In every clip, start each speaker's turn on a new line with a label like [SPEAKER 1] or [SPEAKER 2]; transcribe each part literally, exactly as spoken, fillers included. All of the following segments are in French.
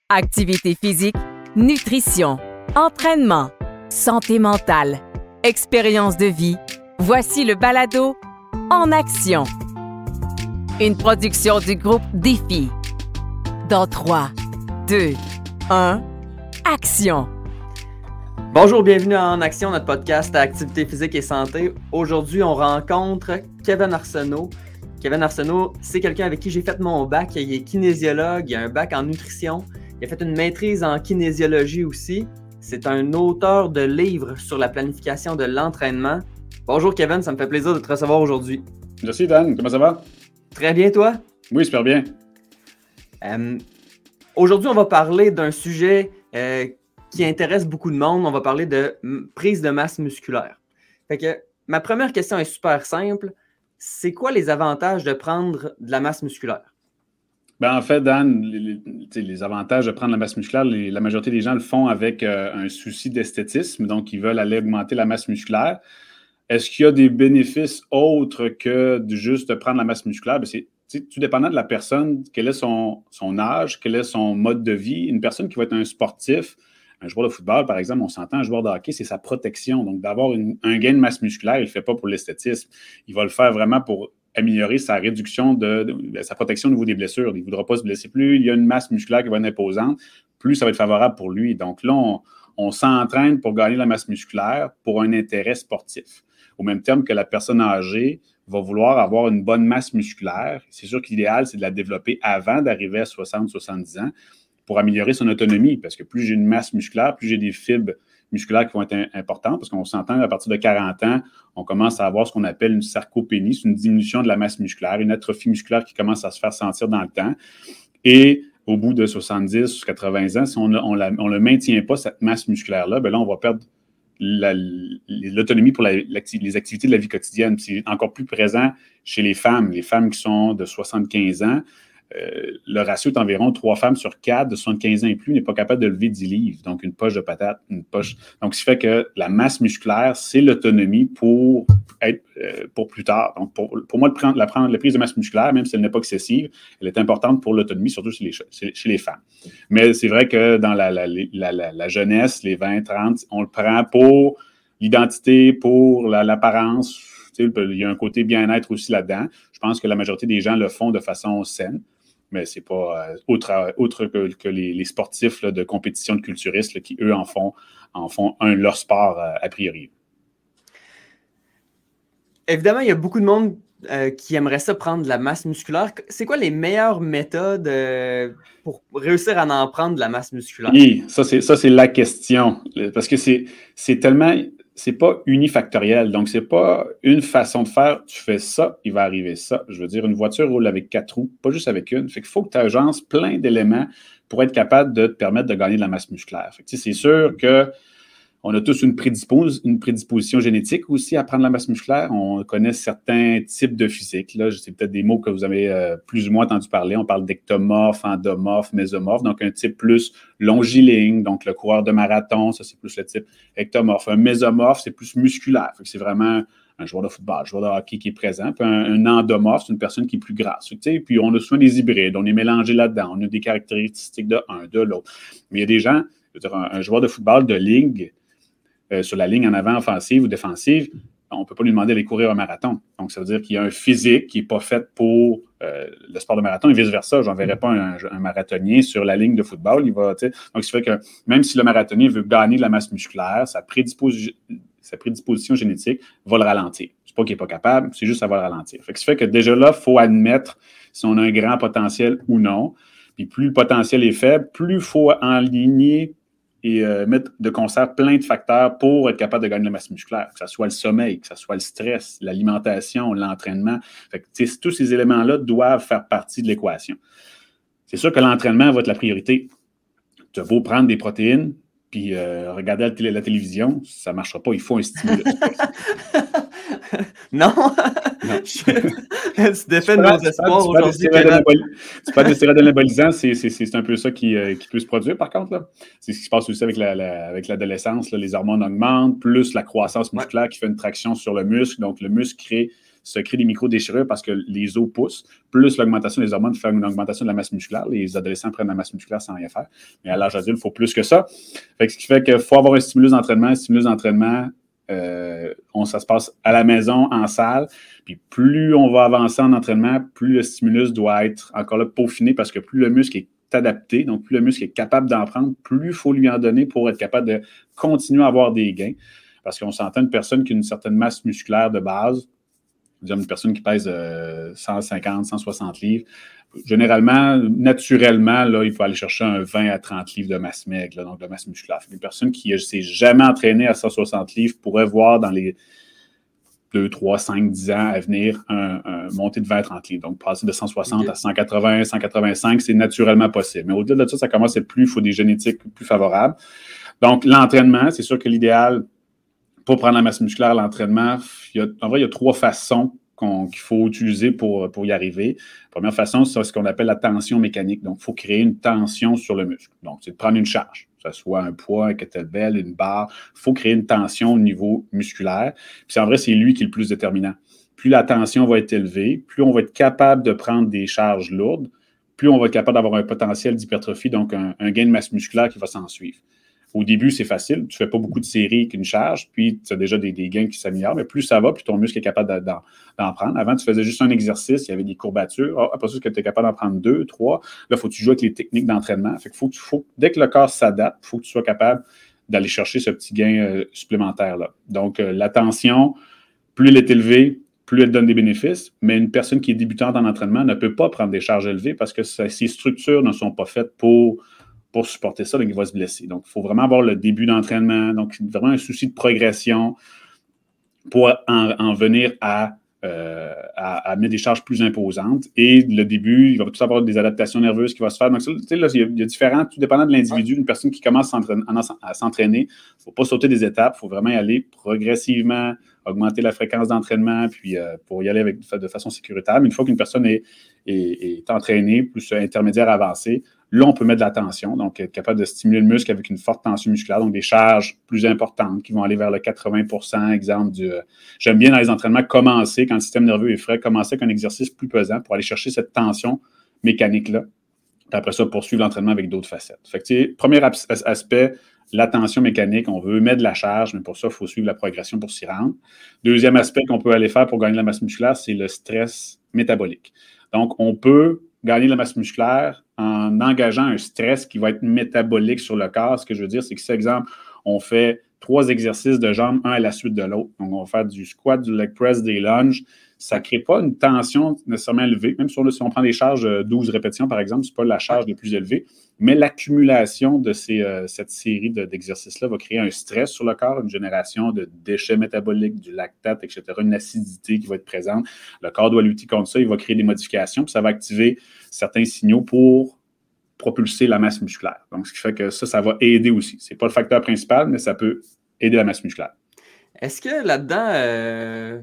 [SPEAKER 1] Activité physique, nutrition, entraînement, santé mentale, expérience de vie. Voici le balado En action. Une production du groupe Défi. Dans trois, deux, un, action!
[SPEAKER 2] Bonjour, bienvenue à En Action, notre podcast à activité physique et santé. Aujourd'hui, on rencontre Kevin Arsenault. Kevin Arsenault, c'est quelqu'un avec qui j'ai fait mon bac. Il est kinésiologue, il a un bac en nutrition. Il a fait une maîtrise en kinésiologie aussi. C'est un auteur de livres sur la planification de l'entraînement. Bonjour Kevin, ça me fait plaisir de te recevoir aujourd'hui.
[SPEAKER 3] Merci Dan, comment ça va?
[SPEAKER 2] Très bien, toi?
[SPEAKER 3] Oui, super bien.
[SPEAKER 2] Euh, aujourd'hui, on va parler d'un sujet euh, qui intéresse beaucoup de monde. On va parler de m- prise de masse musculaire. Fait que ma première question est super simple. C'est quoi les avantages de prendre de la masse musculaire?
[SPEAKER 3] Ben, en fait, Dan, les, les, les avantages de prendre la masse musculaire, les, la majorité des gens le font avec euh, un souci d'esthétisme, donc ils veulent aller augmenter la masse musculaire. Est-ce qu'il y a des bénéfices autres que de juste de prendre la masse musculaire? Ben, c'est tout dépendant de la personne, quel est son, son âge, quel est son mode de vie. Une personne qui va être un sportif, un joueur de football, par exemple, on s'entend, un joueur de hockey, c'est sa protection. Donc, d'avoir une, un gain de masse musculaire, il ne le fait pas pour l'esthétisme. Il va le faire vraiment pour améliorer sa réduction de, de, de sa protection au niveau des blessures. Il ne voudra pas se blesser. Plus il y a une masse musculaire qui va être imposante, plus ça va être favorable pour lui. Donc là, on, on s'entraîne pour gagner la masse musculaire pour un intérêt sportif. Au même terme que la personne âgée va vouloir avoir une bonne masse musculaire. C'est sûr que l'idéal, c'est de la développer avant d'arriver à soixante à soixante-dix ans pour améliorer son autonomie. Parce que plus j'ai une masse musculaire, plus j'ai des fibres musculaires qui vont être importantes, parce qu'on s'entend, à partir de quarante ans, on commence à avoir ce qu'on appelle une sarcopénie, c'est une diminution de la masse musculaire, une atrophie musculaire qui commence à se faire sentir dans le temps. Et au bout de soixante-dix, quatre-vingts ans, si on ne le maintient pas, cette masse musculaire-là, bien là, on va perdre la, l'autonomie pour la, les activités de la vie quotidienne. C'est encore plus présent chez les femmes. Les femmes qui sont de soixante-quinze ans, Euh, le ratio est environ trois femmes sur quatre de soixante-quinze ans et plus n'est pas capable de lever dix livres. Donc, une poche de patate, une poche. Donc, ce qui fait que la masse musculaire, c'est l'autonomie pour être euh, pour plus tard. Donc, pour, pour moi, de prendre, la, prendre, la prise de masse musculaire, même si elle n'est pas excessive, elle est importante pour l'autonomie, surtout chez les, chez, chez les femmes. Mais c'est vrai que dans la, la, la, la, la jeunesse, les vingt, trente, on le prend pour l'identité, pour la, l'apparence. Tu sais, il y a un côté bien-être aussi là-dedans. Je pense que la majorité des gens le font de façon saine. Mais c'est pas euh, autre, autre que, que les, les sportifs là, de compétition de culturistes là, qui, eux, en font, en font un leur sport euh, a priori.
[SPEAKER 2] Évidemment, il y a beaucoup de monde euh, qui aimerait ça prendre de la masse musculaire. C'est quoi les meilleures méthodes euh, pour réussir à en prendre de la masse musculaire?
[SPEAKER 3] Oui, ça, c'est, ça, c'est la question. Parce que c'est, c'est tellement... c'est pas unifactoriel. Donc, c'est pas une façon de faire, tu fais ça, il va arriver ça. Je veux dire, une voiture roule avec quatre roues, pas juste avec une. Fait qu'il faut que tu agences plein d'éléments pour être capable de te permettre de gagner de la masse musculaire. Fait que, c'est sûr que on a tous une, prédispos- une prédisposition génétique aussi à prendre la masse musculaire. On connaît certains types de physique. Là, c'est peut-être des mots que vous avez euh, plus ou moins entendu parler. On parle d'ectomorphe, endomorphe, mésomorphe. Donc, un type plus longiligne. Donc, le coureur de marathon, ça, c'est plus le type ectomorphe. Un mésomorphe, c'est plus musculaire. Fait que c'est vraiment un joueur de football, un joueur de hockey qui est présent. Puis un, un endomorphe, c'est une personne qui est plus grasse. Fait que, puis on a souvent des hybrides. On est mélangé là-dedans. On a des caractéristiques de un, de l'autre. Mais il y a des gens, je veux dire, un, un joueur de football de ligue, Euh, sur la ligne en avant offensive ou défensive, on ne peut pas lui demander d'aller courir un marathon. Donc, ça veut dire qu'il y a un physique qui n'est pas fait pour euh, le sport de marathon et vice-versa. Je n'enverrai pas un, un marathonien sur la ligne de football. Il va, donc, ça fait que même si le marathonien veut gagner de la masse musculaire, sa, prédispos- sa prédisposition génétique va le ralentir. C'est pas qu'il n'est pas capable, c'est juste que ça va le ralentir. Fait que ça fait que déjà là, il faut admettre si on a un grand potentiel ou non. Puis plus le potentiel est faible, plus il faut enligner et euh, mettre de concert plein de facteurs pour être capable de gagner de la masse musculaire, que ce soit le sommeil, que ce soit le stress, l'alimentation, l'entraînement. Fait que, tous ces éléments-là doivent faire partie de l'équation. C'est sûr que l'entraînement va être la priorité. Tu as beau prendre des protéines, puis euh, regarder la, télé, la télévision, ça ne marchera pas, il faut un stimulant.
[SPEAKER 2] Non! Non. Tu défais de nos espoirs aujourd'hui.
[SPEAKER 3] Tu parles de stéroïdes anabolisants, c'est, c'est, c'est un peu ça qui, euh, qui peut se produire, par contre. Là. C'est ce qui se passe aussi avec, la, la, avec l'adolescence. Là. Les hormones augmentent, plus la croissance musculaire ouais. qui fait une traction sur le muscle. Donc, le muscle crée se créent des micro-déchirures parce que les os poussent, plus l'augmentation des hormones fait une augmentation de la masse musculaire. Les adolescents prennent la masse musculaire sans rien faire. Mais à l'âge adulte, il faut plus que ça. Fait que ce qui fait qu'il faut avoir un stimulus d'entraînement. Un stimulus d'entraînement, euh, on, ça se passe à la maison, en salle. Puis plus on va avancer en entraînement, plus le stimulus doit être encore là peaufiné parce que plus le muscle est adapté, donc plus le muscle est capable d'en prendre, plus il faut lui en donner pour être capable de continuer à avoir des gains. Parce qu'on s'entend une personne qui a une certaine masse musculaire de base, une personne qui pèse euh, cent cinquante, cent soixante livres, généralement, naturellement, là, il peut aller chercher un vingt à trente livres de masse maigre, là, donc de masse musculaire. Une personne qui ne s'est jamais entraînée à cent soixante livres pourrait voir dans les deux, trois, cinq, dix ans à venir un, un montée de vingt à trente livres. Donc, passer de cent soixante okay. à cent quatre-vingts, cent quatre-vingt-cinq, c'est naturellement possible. Mais au-delà de ça, ça commence à être plus, il faut des génétiques plus favorables. Donc, l'entraînement, c'est sûr que l'idéal, pour prendre la masse musculaire, l'entraînement, il y a, en vrai, il y a trois façons qu'on, qu'il faut utiliser pour, pour y arriver. La première façon, c'est ce qu'on appelle la tension mécanique. Donc, il faut créer une tension sur le muscle. Donc, c'est de prendre une charge, que ce soit un poids, un kettlebell, une barre. Il faut créer une tension au niveau musculaire. Puis, en vrai, c'est lui qui est le plus déterminant. Plus la tension va être élevée, plus on va être capable de prendre des charges lourdes, plus on va être capable d'avoir un potentiel d'hypertrophie, donc un, un gain de masse musculaire qui va s'en suivre. Au début, c'est facile. Tu ne fais pas beaucoup de séries qu'une charge, puis tu as déjà des, des gains qui s'améliorent. Mais plus ça va, plus ton muscle est capable d'en, d'en prendre. Avant, tu faisais juste un exercice, il y avait des courbatures. Oh, après ça, tu es capable d'en prendre deux, trois. Là, il faut que tu joues avec les techniques d'entraînement. Fait qu'il faut, faut, dès que le corps s'adapte, il faut que tu sois capable d'aller chercher ce petit gain euh, supplémentaire-là. Donc, euh, la tension, plus elle est élevée, plus elle donne des bénéfices. Mais une personne qui est débutante en entraînement ne peut pas prendre des charges élevées parce que ça, ses structures ne sont pas faites pour... pour supporter ça, donc il va se blesser. Donc, il faut vraiment avoir le début d'entraînement, donc vraiment un souci de progression pour en, en venir à, euh, à, à mettre des charges plus imposantes. Et le début, il va tout avoir des adaptations nerveuses qui vont se faire. Donc, tu sais, là, il y a, il y a différents, tout dépendant de l'individu, une personne qui commence à s'entraîner, à s'entraîner, il ne faut pas sauter des étapes, il faut vraiment y aller progressivement, augmenter la fréquence d'entraînement, puis euh, pour y aller avec, de façon sécuritaire. Mais une fois qu'une personne est, est, est entraînée, plus intermédiaire avancée, là, on peut mettre de la tension, donc être capable de stimuler le muscle avec une forte tension musculaire, donc des charges plus importantes qui vont aller vers le quatre-vingts pour cent, exemple du... Euh, j'aime bien dans les entraînements commencer, quand le système nerveux est frais, commencer avec un exercice plus pesant pour aller chercher cette tension mécanique-là. Puis après ça, poursuivre l'entraînement avec d'autres facettes. Fait que, tu sais, premier as- aspect, la tension mécanique, on veut mettre de la charge, mais pour ça, il faut suivre la progression pour s'y rendre. Deuxième aspect qu'on peut aller faire pour gagner de la masse musculaire, c'est le stress métabolique. Donc, on peut gagner de la masse musculaire en engageant un stress qui va être métabolique sur le corps. Ce que je veux dire, c'est que si, exemple, on fait trois exercices de jambes, un à la suite de l'autre. Donc, on va faire du squat, du leg press, des lunges. Ça ne crée pas une tension nécessairement élevée. Même si on, si on prend des charges de douze répétitions, par exemple, ce n'est pas la charge la plus élevée. Mais l'accumulation de ces, euh, cette série de, d'exercices-là va créer un stress sur le corps, une génération de déchets métaboliques, du lactate, et cetera, une acidité qui va être présente. Le corps doit lutter contre ça. Il va créer des modifications, puis ça va activer certains signaux pour propulser la masse musculaire. Donc, ce qui fait que ça, ça va aider aussi. Ce n'est pas le facteur principal, mais ça peut aider la masse musculaire.
[SPEAKER 2] Est-ce que là-dedans, euh,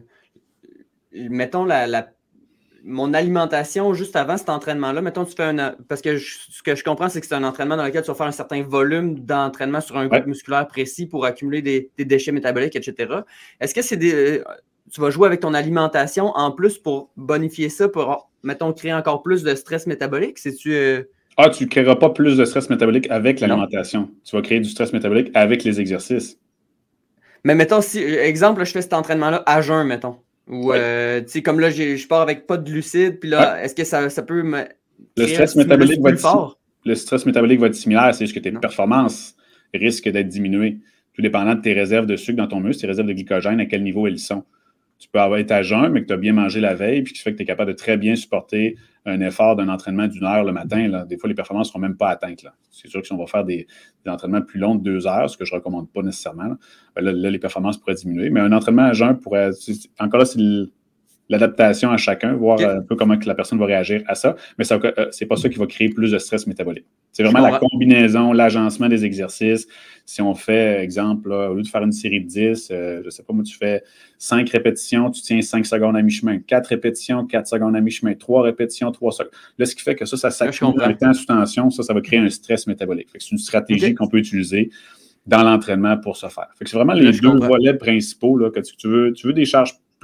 [SPEAKER 2] mettons la, la, mon alimentation juste avant cet entraînement-là, mettons tu fais un... Parce que je, ce que je comprends, c'est que c'est un entraînement dans lequel tu vas faire un certain volume d'entraînement sur un groupe ouais. musculaire précis pour accumuler des, des déchets métaboliques, et cetera. Est-ce que c'est des... Tu vas jouer avec ton alimentation en plus pour bonifier ça, pour, mettons, créer encore plus de stress métabolique? C'est-tu... Euh...
[SPEAKER 3] Ah, tu ne créeras pas plus de stress métabolique avec l'alimentation. Non. Tu vas créer du stress métabolique avec les exercices.
[SPEAKER 2] Mais mettons, si, exemple, là, je fais cet entraînement-là à jeun, mettons. Ou, ouais. euh, tu sais, comme là, j'ai, je pars avec pas de glucides, puis là, ouais. est-ce que ça, ça peut me.
[SPEAKER 3] Le stress métabolique va être fort? Le stress métabolique va être similaire, c'est juste que tes non. performances risquent d'être diminuées. Tout dépendant de tes réserves de sucre dans ton muscle, tes réserves de glycogène, à quel niveau elles sont. Tu peux avoir été à jeun, mais que tu as bien mangé la veille, puis qui fait que tu es capable de très bien supporter un effort d'un entraînement d'une heure le matin. Là. Des fois, les performances ne seront même pas atteintes. Là. C'est sûr que si on va faire des, des entraînements plus longs de deux heures, ce que je ne recommande pas nécessairement, là, ben là, là, les performances pourraient diminuer. Mais un entraînement à jeun pourrait... Encore là, c'est l'adaptation à chacun, voir okay. un peu comment que la personne va réagir à ça. Mais ça, euh, c'est pas ça qui va créer plus de stress métabolique. C'est vraiment la combinaison, l'agencement des exercices. Si on fait, exemple, là, au lieu de faire une série de dix, euh, je ne sais pas, moi, tu fais cinq répétitions, tu tiens cinq secondes à mi-chemin, quatre répétitions, quatre secondes à mi-chemin, trois répétitions, trois secondes. Là, ce qui fait que ça, ça s'accumule en temps sous tension, ça, ça va créer un stress métabolique. Fait que c'est une stratégie okay. qu'on peut utiliser dans l'entraînement pour ce faire. Fait que c'est vraiment les là, deux volets principaux là, que tu, tu veux. Tu veux des charges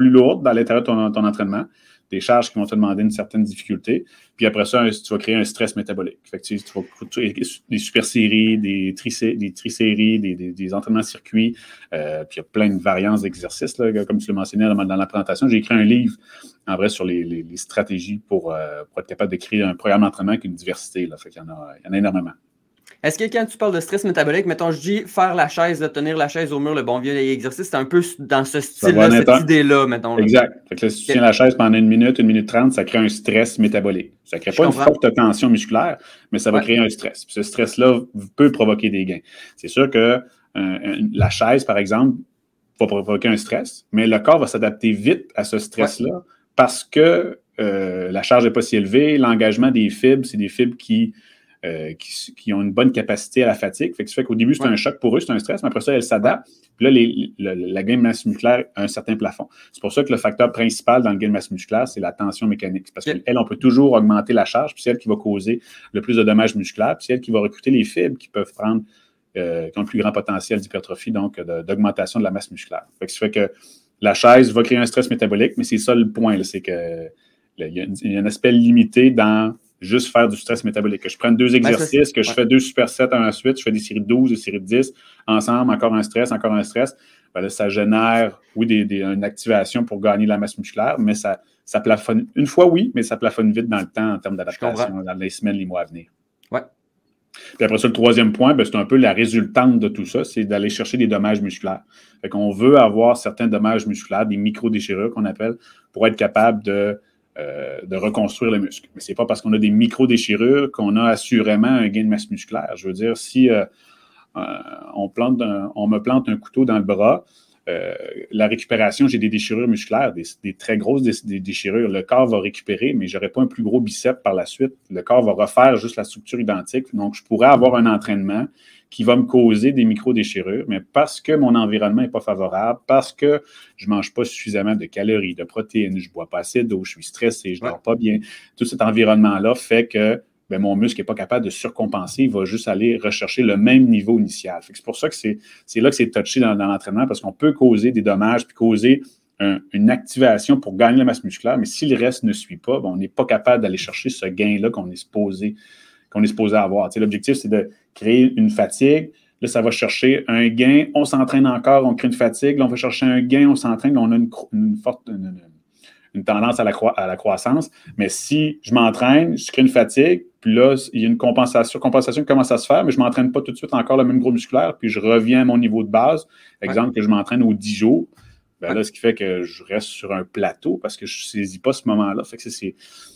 [SPEAKER 3] plus lourdes dans l'intérieur de ton, ton entraînement, des charges qui vont te demander une certaine difficulté. Puis après ça, tu vas créer un stress métabolique. Fait que tu, tu vas des super séries, des, tricé, des triséries, des, des, des entraînements circuits. Euh, puis il y a plein de variantes d'exercices, là, comme tu l'as mentionné dans, dans la présentation. J'ai écrit un livre, en vrai, sur les, les, les stratégies pour, euh, pour être capable de créer un programme d'entraînement avec une diversité. Là. Fait qu'il y en a, il y en a énormément.
[SPEAKER 2] Est-ce que quand tu parles de stress métabolique, mettons, je dis faire la chaise, là, tenir la chaise au mur, le bon vieux exercice, c'est un peu dans ce style-là, cette un... idée-là, mettons. Là.
[SPEAKER 3] Exact. Fait que là, si tu okay. tiens la chaise pendant une minute, une minute trente, ça crée un stress métabolique. Ça ne crée je pas comprends. Une forte tension musculaire, mais ça va ouais. créer un stress. Puis ce stress-là peut provoquer des gains. C'est sûr que euh, la chaise, par exemple, va provoquer un stress, mais le corps va s'adapter vite à ce stress-là ouais. parce que euh, la charge n'est pas si élevée, l'engagement des fibres, c'est des fibres qui... Euh, qui, qui ont une bonne capacité à la fatigue. Fait que ça fait qu'au début, c'est ouais. un choc pour eux, c'est un stress, mais après ça, elles s'adaptent. Puis là, les, le, la gain de masse musculaire a un certain plafond. C'est pour ça que le facteur principal dans le gain de masse musculaire, c'est la tension mécanique. Parce okay. qu'elle, on peut toujours augmenter la charge, puis c'est elle qui va causer le plus de dommages musculaires, puis c'est elle qui va recruter les fibres qui peuvent prendre, euh, qui ont le plus grand potentiel d'hypertrophie, donc de, d'augmentation de la masse musculaire. Fait que ça fait que la chaise va créer un stress métabolique, mais c'est ça le point, là, c'est que il y, y a un aspect limité dans juste faire du stress métabolique. Que je prenne deux exercices, ben, que je ouais. fais deux supersets ensuite, je fais des séries de douze, des séries de dix, ensemble, encore un stress, encore un stress. Ben là, ça génère, oui, des, des, une activation pour gagner de la masse musculaire, mais ça, ça plafonne. Une fois, oui, mais ça plafonne vite dans le temps en termes d'adaptation dans les semaines, les mois à venir.
[SPEAKER 2] Ouais.
[SPEAKER 3] Puis après ça, le troisième point, ben, c'est un peu la résultante de tout ça, c'est d'aller chercher des dommages musculaires. Fait qu'on veut avoir certains dommages musculaires, des micro-déchirures qu'on appelle, pour être capable de Euh, de reconstruire le muscle. Mais ce n'est pas parce qu'on a des micro-déchirures qu'on a assurément un gain de masse musculaire. Je veux dire, si euh, euh, on, plante un, on me plante un couteau dans le bras, euh, la récupération, j'ai des déchirures musculaires, des, des très grosses dé, des déchirures. Le corps va récupérer, mais je n'aurai pas un plus gros biceps par la suite. Le corps va refaire juste la structure identique. Donc, je pourrais avoir un entraînement qui va me causer des micro-déchirures, mais parce que mon environnement n'est pas favorable, parce que je ne mange pas suffisamment de calories, de protéines, je ne bois pas assez d'eau, je suis stressé, je ne dors ouais. pas bien. Tout cet environnement-là fait que ben, mon muscle n'est pas capable de surcompenser, il va juste aller rechercher le même niveau initial. Fait que c'est pour ça que c'est, c'est là que c'est touché dans, dans l'entraînement, parce qu'on peut causer des dommages, puis causer un, une activation pour gagner la masse musculaire, mais si le reste ne suit pas, ben, on n'est pas capable d'aller chercher ce gain-là qu'on est supposé qu'on est supposé avoir. Tu sais, l'objectif, c'est de créer une fatigue. Là, ça va chercher un gain. On s'entraîne encore, on crée une fatigue. Là, on va chercher un gain, on s'entraîne. Là, on a une, une forte une, une tendance à la, croi- à la croissance. Mais si je m'entraîne, je crée une fatigue, puis là, il y a une compensation, compensation qui commence à se faire, mais je ne m'entraîne pas tout de suite encore le même gros musculaire, puis je reviens à mon niveau de base. Exemple, ouais. que je m'entraîne aux dix jours. Ben là, ce qui fait que je reste sur un plateau parce que je ne saisis pas ce moment-là. Fait que c'est... c'est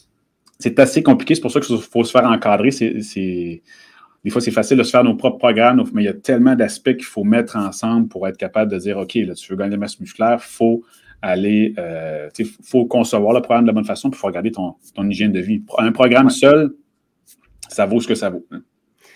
[SPEAKER 3] C'est assez compliqué, c'est pour ça qu'il faut se faire encadrer. C'est, c'est... Des fois, c'est facile de se faire nos propres programmes, mais il y a tellement d'aspects qu'il faut mettre ensemble pour être capable de dire, OK, là, tu veux gagner de la masse musculaire, il faut aller, euh, il faut concevoir le programme de la bonne façon, puis il faut regarder ton, ton hygiène de vie. Un programme seul, ça vaut ce que ça vaut. Hein.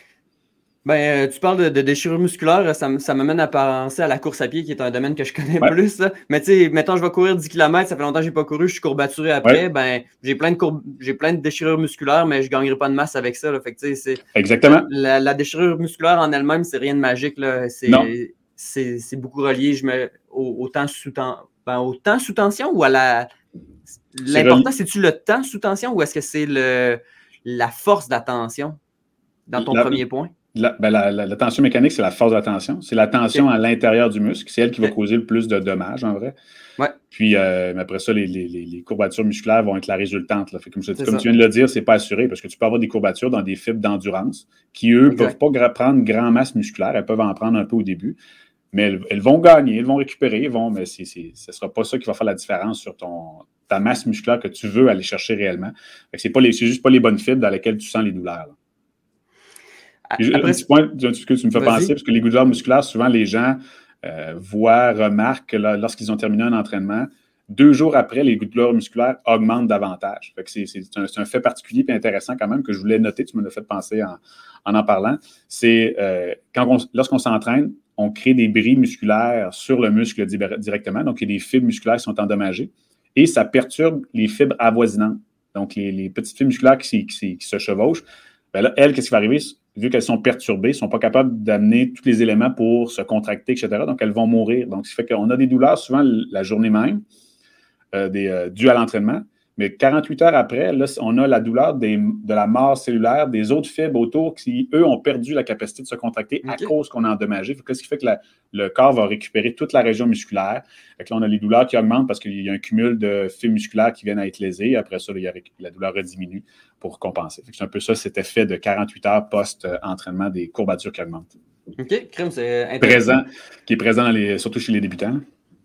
[SPEAKER 2] Ben, euh, tu parles de, de déchirure musculaire, ça, ça m'amène à penser à la course à pied, qui est un domaine que je connais ouais. plus. Là. Mais tu sais, mettons, je vais courir dix kilomètres, ça fait longtemps que je n'ai pas couru, je suis courbaturé après, ouais. ben, j'ai plein, de courb... j'ai plein de déchirures musculaires, mais je ne gagnerai pas de masse avec ça. Là. Fait que, c'est...
[SPEAKER 3] Exactement.
[SPEAKER 2] La, la déchirure musculaire en elle-même, c'est rien de magique. Là. C'est, c'est, c'est beaucoup relié je me... au, au, temps sous ten... ben, au temps sous tension ou à la. L'important, c'est c'est-tu le temps sous tension ou est-ce que c'est le... la force d'attention dans ton la... premier point?
[SPEAKER 3] La, ben la, la, la tension mécanique, c'est la force de la tension. C'est la tension okay. à l'intérieur du muscle. C'est elle qui va okay. causer le plus de dommages, en vrai.
[SPEAKER 2] Ouais.
[SPEAKER 3] Puis, euh, après ça, les, les, les courbatures musculaires vont être la résultante. Là. Fait comme, je, comme tu viens de le dire, c'est pas assuré parce que tu peux avoir des courbatures dans des fibres d'endurance qui, eux, ne peuvent pas gra- prendre grand masse musculaire. Elles peuvent en prendre un peu au début. Mais elles, elles vont gagner, elles vont récupérer, elles vont, mais c'est, c'est, ce ne sera pas ça qui va faire la différence sur ton, ta masse musculaire que tu veux aller chercher réellement. Fait que c'est, pas les, c'est juste pas les bonnes fibres dans lesquelles tu sens les douleurs. Là. Après, un petit point que tu me fais Vas-y. penser, parce que les douleurs musculaires, souvent les gens euh, voient, remarquent que là, lorsqu'ils ont terminé un entraînement, deux jours après, les douleurs musculaires augmentent davantage. Fait que c'est, c'est, un, c'est un fait particulier et intéressant quand même que je voulais noter, tu me l'as fait penser en en, en parlant. C'est euh, quand on, lorsqu'on s'entraîne, on crée des bris musculaires sur le muscle directement. Donc, il y a des fibres musculaires qui sont endommagées et ça perturbe les fibres avoisinantes. Donc, les, les petites fibres musculaires qui, qui, qui se chevauchent. Bien là, elles, qu'est-ce qui va arriver? Vu qu'elles sont perturbées, elles ne sont pas capables d'amener tous les éléments pour se contracter, et cetera. Donc, elles vont mourir. Donc, ce qui fait qu'on a des douleurs souvent la journée même. euh, des, euh, dues à l'entraînement. Mais quarante-huit heures après, là, on a la douleur des, de la mort cellulaire, des autres fibres autour qui, eux, ont perdu la capacité de se contracter okay. à cause qu'on a endommagé. Ce qui fait que la, le corps va récupérer toute la région musculaire. Fait que là, on a les douleurs qui augmentent parce qu'il y a un cumul de fibres musculaires qui viennent à être lésées. Après ça, là, il y a, la douleur rediminue pour compenser. Fait que c'est un peu ça, cet effet de quarante-huit heures post-entraînement des courbatures qui augmentent.
[SPEAKER 2] OK, crème, c'est intéressant.
[SPEAKER 3] Présent, qui est présent dans les, surtout chez les débutants.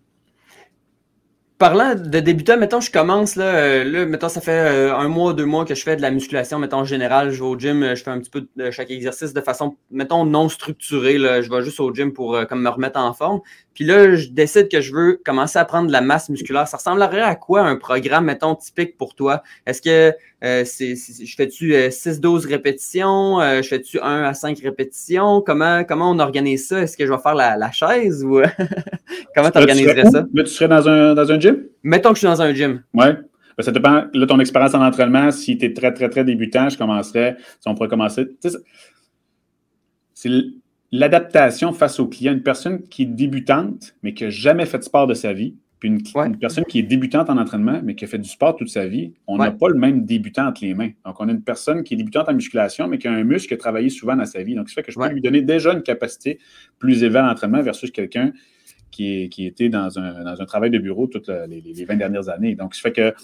[SPEAKER 2] Parlant de débutant, mettons, je commence, là, euh, là mettons, ça fait euh, un mois, deux mois que je fais de la musculation, mettons, en général, je vais au gym, je fais un petit peu de chaque exercice de façon, mettons, non structurée, là, je vais juste au gym pour euh, comme me remettre en forme. Puis là, je décide que je veux commencer à prendre de la masse musculaire. Ça ressemblerait à quoi un programme, mettons, typique pour toi? Est-ce que euh, c'est, c'est, je fais-tu euh, six douze répétitions? Euh, je fais-tu un à cinq répétitions? Comment, comment on organise ça? Est-ce que je vais faire la, la chaise ou comment tu organiserais ça?
[SPEAKER 3] Là, tu serais dans un, dans un gym?
[SPEAKER 2] Mettons que je suis dans un gym.
[SPEAKER 3] Oui. Ben, ça dépend de ton expérience en entraînement. Si tu es très, très, très débutant, je commencerais. Si on pourrait commencer. C'est l'adaptation face au client. Une personne qui est débutante, mais qui n'a jamais fait de sport de sa vie, puis une, ouais. une personne qui est débutante en entraînement, mais qui a fait du sport toute sa vie, on n'a ouais. pas le même débutant entre les mains. Donc, on a une personne qui est débutante en musculation, mais qui a un muscle qui a travaillé souvent dans sa vie. Donc, ça fait que je peux ouais. lui donner déjà une capacité plus élevée à l'entraînement versus quelqu'un qui, est, qui était dans un, dans un travail de bureau toutes les, les vingt dernières années. Donc, ça fait que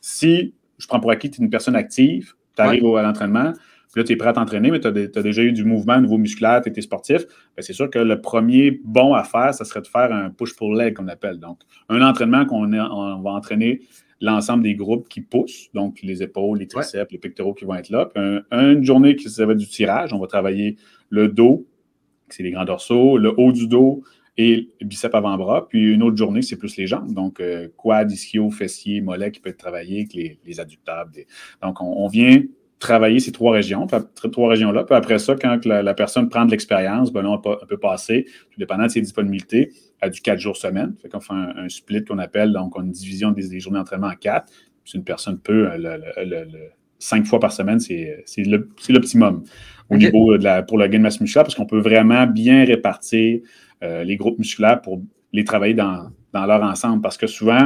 [SPEAKER 3] si je prends pour acquis que tu es une personne active, tu arrives ouais. à l'entraînement, puis là, tu es prêt à t'entraîner, mais tu as, as déjà eu du mouvement au niveau musculaire, tu étais sportif, bien, c'est sûr que le premier bon à faire, ça serait de faire un push-pull-leg, qu'on appelle. Donc, un entraînement qu'on est, on va entraîner l'ensemble des groupes qui poussent, donc les épaules, les triceps, ouais. les pectoraux qui vont être là. Puis un, une journée qui ça va être du tirage, on va travailler le dos, c'est les grands dorsaux, le haut du dos et le biceps avant-bras. Puis une autre journée, c'est plus les jambes, donc euh, quad, ischio, fessier, mollet qui peut être travaillé avec les, les adducteurs. Des... Donc, on, on vient travailler ces trois régions, puis, trois régions-là. Puis après ça, quand la, la personne prend de l'expérience, ben là, on peut, on peut passer, tout dépendant de ses disponibilités, à du quatre jours semaine. Fait qu'on fait un, un split qu'on appelle, donc on a une division des, des journées d'entraînement en quatre. Si une personne peut, le, le, le, le, cinq fois par semaine, c'est, c'est, le, c'est l'optimum au okay. niveau de la, pour le gain de masse musculaire, parce qu'on peut vraiment bien répartir euh, les groupes musculaires pour les travailler dans, dans leur ensemble. Parce que souvent,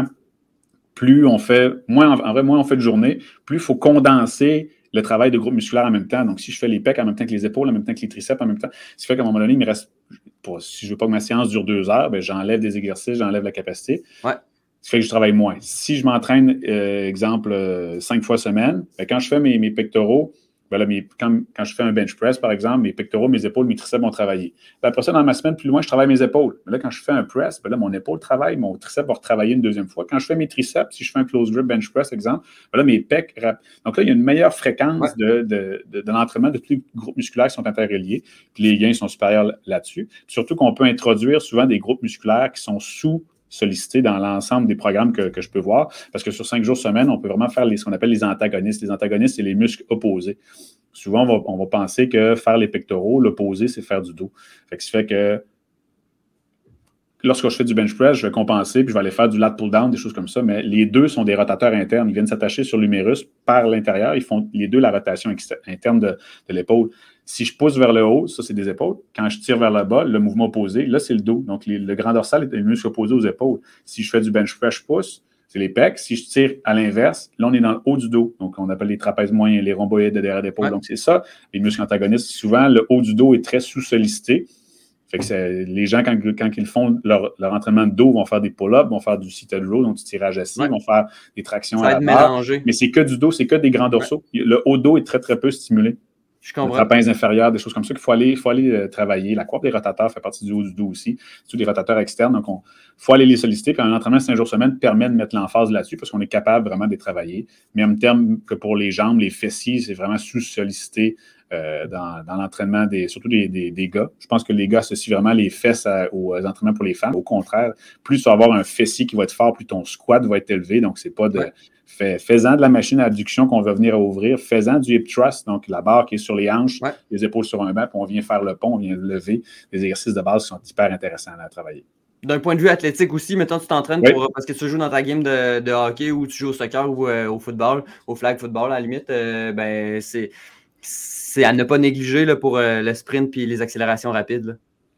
[SPEAKER 3] plus on fait, moins en, en vrai, moins on fait de journée, plus il faut condenser le travail de groupe musculaire en même temps. Donc, si je fais les pecs en même temps que les épaules, en même temps que les triceps, en même temps, ce qui fait qu'à un moment donné, il me reste, pour, si je ne veux pas que ma séance dure deux heures, bien, j'enlève des exercices, j'enlève la capacité.
[SPEAKER 2] Ouais.
[SPEAKER 3] Ce qui fait que je travaille moins. Si je m'entraîne, euh, exemple, euh, cinq fois semaine, bien, quand je fais mes, mes pectoraux, bien là, mes, quand, quand je fais un bench press, par exemple, mes pectoraux, mes épaules, mes triceps vont travailler. Puis après ça, dans ma semaine plus loin, je travaille mes épaules. Mais là, quand je fais un press, bien là, mon épaule travaille, mon triceps va retravailler une deuxième fois. Quand je fais mes triceps, si je fais un close grip bench press, exemple, bien là, mes pecs rap... Donc là, il y a une meilleure fréquence ouais. de, de, de, de l'entraînement de tous les groupes musculaires qui sont interreliés. Puis les gains sont supérieurs là-dessus. Puis surtout qu'on peut introduire souvent des groupes musculaires qui sont sous sollicités dans l'ensemble des programmes que, que je peux voir. Parce que sur cinq jours semaine, on peut vraiment faire les, ce qu'on appelle les antagonistes. Les antagonistes, c'est les muscles opposés. Souvent, on va, on va penser que faire les pectoraux, l'opposé, c'est faire du dos. Fait que ça fait que lorsque je fais du bench press, je vais compenser, puis je vais aller faire du lat pull-down, des choses comme ça, mais les deux sont des rotateurs internes. Ils viennent s'attacher sur l'humérus par l'intérieur. Ils font les deux la rotation externe, interne de, de l'épaule. Si je pousse vers le haut, ça, c'est des épaules. Quand je tire vers le bas, le mouvement opposé, là, c'est le dos. Donc, les, le grand dorsal est le muscle opposé aux épaules. Si je fais du bench press, je pousse, c'est les pecs. Si je tire à l'inverse, là, on est dans le haut du dos. Donc, on appelle les trapèzes moyens, les rhomboïdes de derrière l'épaule. Ouais. Donc, c'est ça, les muscles antagonistes. Souvent, le haut du dos est très sous-sollicité. Fait que c'est, les gens, quand, quand ils font leur, leur entraînement de dos, vont faire des pull-ups, vont faire du seated row, donc du tirage assis, ouais. vont faire des tractions
[SPEAKER 2] ça
[SPEAKER 3] à la barre. Mais c'est que du dos, c'est que des grands dorsaux. Ouais. Le haut dos est très, très peu stimulé.
[SPEAKER 2] Je comprends.
[SPEAKER 3] Le trapèze inférieur, des choses comme ça qu'il faut aller, il faut aller euh, travailler. La coiffe des rotateurs fait partie du haut du dos aussi. C'est tous des rotateurs externes, donc il faut aller les solliciter. Puis un entraînement de cinq jours semaine permet de mettre l'emphase là-dessus parce qu'on est capable vraiment de les travailler. Mais en termes que pour les jambes, les fessiers, c'est vraiment sous-sollicité euh, dans, dans l'entraînement, des, surtout des, des, des gars. Je pense que les gars associent vraiment les fesses à, aux entraînements pour les femmes. Au contraire, plus tu vas avoir un fessier qui va être fort, plus ton squat va être élevé. Donc, c'est pas de... Ouais. Fait, faisant de la machine à adduction qu'on va venir à ouvrir, faisant du hip thrust, donc la barre qui est sur les hanches, ouais. les épaules sur un banc, puis on vient faire le pont, on vient lever, des exercices de base qui sont hyper intéressants à travailler.
[SPEAKER 2] D'un point de vue athlétique aussi, mettons tu t'entraînes
[SPEAKER 3] oui.
[SPEAKER 2] pour, parce que tu joues dans ta game de, de hockey ou tu joues au soccer ou euh, au football, au flag football à la limite, euh, ben c'est, c'est à ne pas négliger là, pour euh, le sprint puis les accélérations rapides. Là.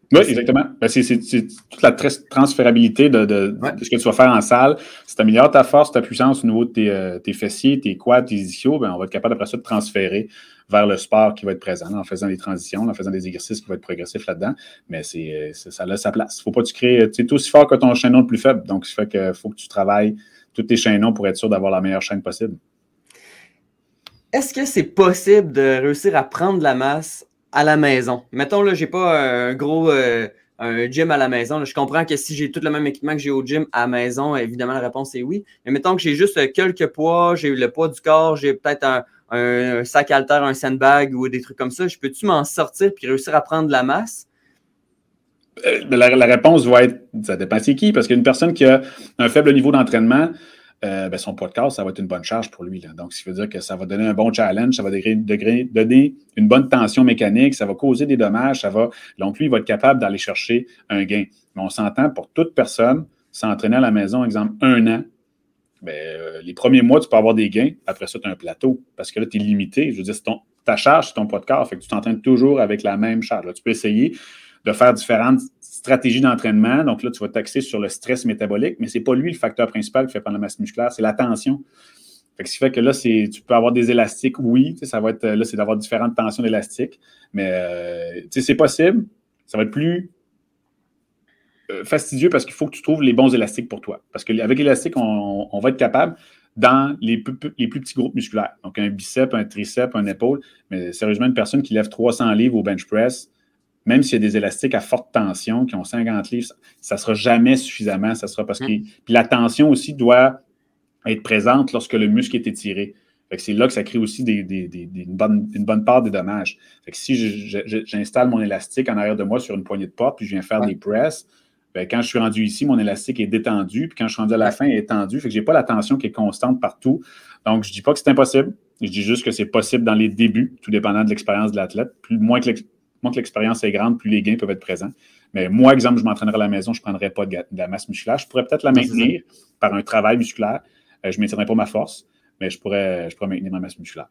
[SPEAKER 3] Oui, exactement. Ben, c'est, c'est, c'est toute la tr- transférabilité de, de, ouais. de ce que tu vas faire en salle. Si tu améliores ta force, ta puissance au niveau de tes, euh, tes fessiers, tes quads, tes ischios, ben, on va être capable après ça de transférer vers le sport qui va être présent, en faisant des transitions, en faisant des exercices qui vont être progressifs là-dedans. Mais c'est, c'est, ça a sa place. Il ne faut pas que tu crées, tu es aussi fort que ton chaînon le plus faible. Donc, ça fait qu'il faut que tu travailles tous tes chaînons pour être sûr d'avoir la meilleure chaîne possible.
[SPEAKER 2] Est-ce que c'est possible de réussir à prendre de la masse à la maison? Mettons, là, j'ai pas un gros euh, un gym à la maison. Là. Je comprends que si j'ai tout le même équipement que j'ai au gym à la maison, évidemment, la réponse est oui. Mais mettons que j'ai juste quelques poids, j'ai le poids du corps, j'ai peut-être un, un, un sac haltère, un sandbag ou des trucs comme ça. Je peux-tu m'en sortir puis réussir à prendre de la masse?
[SPEAKER 3] Euh, la, la réponse va être, ça dépend c'est qui, parce qu'une personne qui a un faible niveau d'entraînement, Euh, ben son poids de corps, ça va être une bonne charge pour lui. Là. Donc, ça veut dire que ça va donner un bon challenge, ça va degré, degré, donner une bonne tension mécanique, ça va causer des dommages, ça va. Donc, lui, il va être capable d'aller chercher un gain. Mais on s'entend pour toute personne, s'entraîner à la maison, exemple, un an, ben, euh, les premiers mois, tu peux avoir des gains. Après ça, tu as un plateau. Parce que là, tu es limité. Je veux dire, c'est ton, ta charge, c'est ton poids de corps. Fait que tu t'entraînes toujours avec la même charge. Là, tu peux essayer de faire différentes stratégies d'entraînement. Donc là, tu vas t'axer sur le stress métabolique, mais ce n'est pas lui le facteur principal qui fait prendre la masse musculaire, c'est la tension. Fait que ce qui fait que là, c'est, tu peux avoir des élastiques, oui, ça va être, là, c'est d'avoir différentes tensions d'élastiques, mais euh, c'est possible. Ça va être plus euh, fastidieux parce qu'il faut que tu trouves les bons élastiques pour toi. Parce qu'avec l'élastique, on, on va être capable dans les plus, les plus petits groupes musculaires. Donc, un bicep, un triceps, un épaule. Mais sérieusement, une personne qui lève trois cents livres au bench press, même s'il y a des élastiques à forte tension qui ont cinquante livres, ça ne sera jamais suffisamment. Ça sera parce que. Mmh. Puis la tension aussi doit être présente lorsque le muscle est étiré. Fait que c'est là que ça crée aussi des, des, des, des, une, bonne, une bonne part des dommages. Fait que si je, je, j'installe mon élastique en arrière de moi sur une poignée de porte, puis je viens faire ouais. des presses, bien, quand je suis rendu ici, mon élastique est détendu, puis quand je suis rendu à la ouais. fin, il est tendu. Fait que je n'ai pas la tension qui est constante partout. Donc, je ne dis pas que c'est impossible. Je dis juste que c'est possible dans les débuts, tout dépendant de l'expérience de l'athlète. Plus, moins que l'expérience. Moins que l'expérience est grande, plus les gains peuvent être présents. Mais moi, exemple, je m'entraînerai à la maison, je ne prendrai pas de, de la masse musculaire. Je pourrais peut-être la maintenir par un travail musculaire. Euh, je ne maintiendrai pas ma force, mais je pourrais, je pourrais maintenir ma masse musculaire.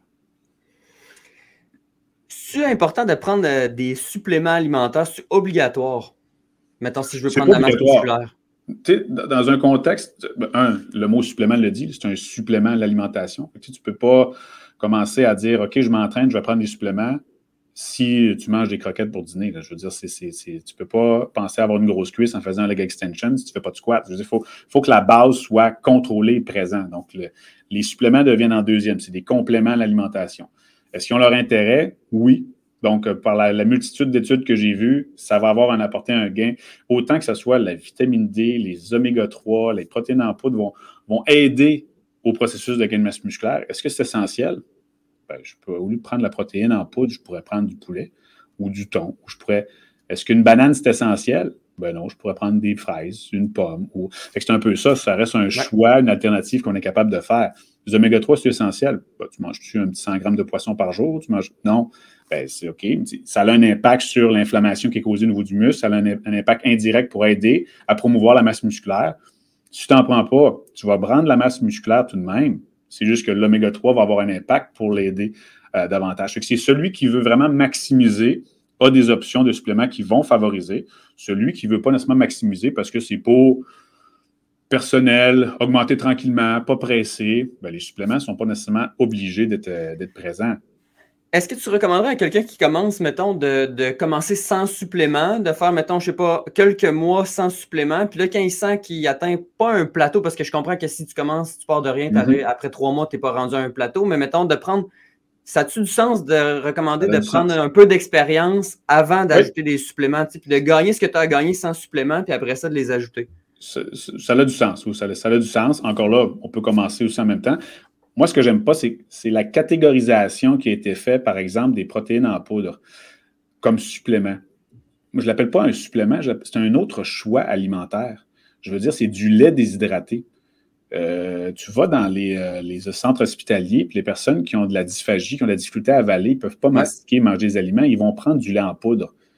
[SPEAKER 2] C'est important de prendre euh, des suppléments alimentaires, c'est obligatoire. Mettons, si je veux c'est prendre de la masse musculaire.
[SPEAKER 3] Tu sais, dans un contexte, un, le mot supplément le dit, c'est un supplément à l'alimentation. Tu ne peux pas commencer à dire, OK, je m'entraîne, je vais prendre des suppléments. Si tu manges des croquettes pour dîner, là, je veux dire, c'est, c'est, c'est, tu ne peux pas penser à avoir une grosse cuisse en faisant un leg extension si tu ne fais pas de squat. Je veux dire, il faut, faut que la base soit contrôlée et présente. Donc, le, les suppléments deviennent en deuxième. C'est des compléments à l'alimentation. Est-ce qu'ils ont leur intérêt? Oui. Donc, par la, la multitude d'études que j'ai vues, ça va avoir en apporter un gain. Autant que ce soit la vitamine D, les oméga trois, les protéines en poudre vont, vont aider au processus de gain de masse musculaire. Est-ce que c'est essentiel? Ben, je peux, au lieu de prendre la protéine en poudre, je pourrais prendre du poulet ou du thon. Ou je pourrais, est-ce qu'une banane, c'est essentiel? Ben non, je pourrais prendre des fraises, une pomme. Ou... Fait que c'est un peu ça, ça reste un ouais. choix, une alternative qu'on est capable de faire. Les oméga trois, c'est essentiel. Ben, tu manges-tu un petit cent grammes de poisson par jour? Tu manges... Non. Ben, c'est OK. Ça a un impact sur l'inflammation qui est causée au niveau du muscle. Ça a un, un impact indirect pour aider à promouvoir la masse musculaire. Si tu n'en prends pas, tu vas prendre la masse musculaire tout de même. C'est juste que l'oméga trois va avoir un impact pour l'aider euh, davantage. Fait que c'est celui qui veut vraiment maximiser a des options de suppléments qui vont favoriser. Celui qui ne veut pas nécessairement maximiser parce que c'est pour personnel, augmenter tranquillement, pas pressé, ben, les suppléments ne sont pas nécessairement obligés d'être, euh, d'être présents.
[SPEAKER 2] Est-ce que tu recommanderais à quelqu'un qui commence, mettons, de, de commencer sans supplément, de faire, mettons, je sais pas, quelques mois sans supplément, puis là, quand il sent qu'il n'atteint pas un plateau, parce que je comprends que si tu commences, tu pars de rien, mm-hmm. après trois mois, tu n'es pas rendu à un plateau, mais mettons, de prendre, ça a-tu du sens de recommander de prendre sens. un peu d'expérience avant d'ajouter oui. des suppléments, puis de gagner ce que tu as gagné sans supplément, puis après ça, de les ajouter?
[SPEAKER 3] Ça, ça, ça a du sens, oui, ça, ça a du sens. Encore là, on peut commencer aussi en même temps. Moi, ce que j'aime pas, c'est, c'est la catégorisation qui a été faite, par exemple, des protéines en poudre comme supplément. Moi, je ne l'appelle pas un supplément, c'est un autre choix alimentaire. Je veux dire, c'est du lait déshydraté. Euh, tu vas dans les, euh, les centres hospitaliers, puis les personnes qui ont de la dysphagie, qui ont de la difficulté à avaler, ne peuvent pas mastiquer, manger des aliments, ils vont prendre du lait en poudre.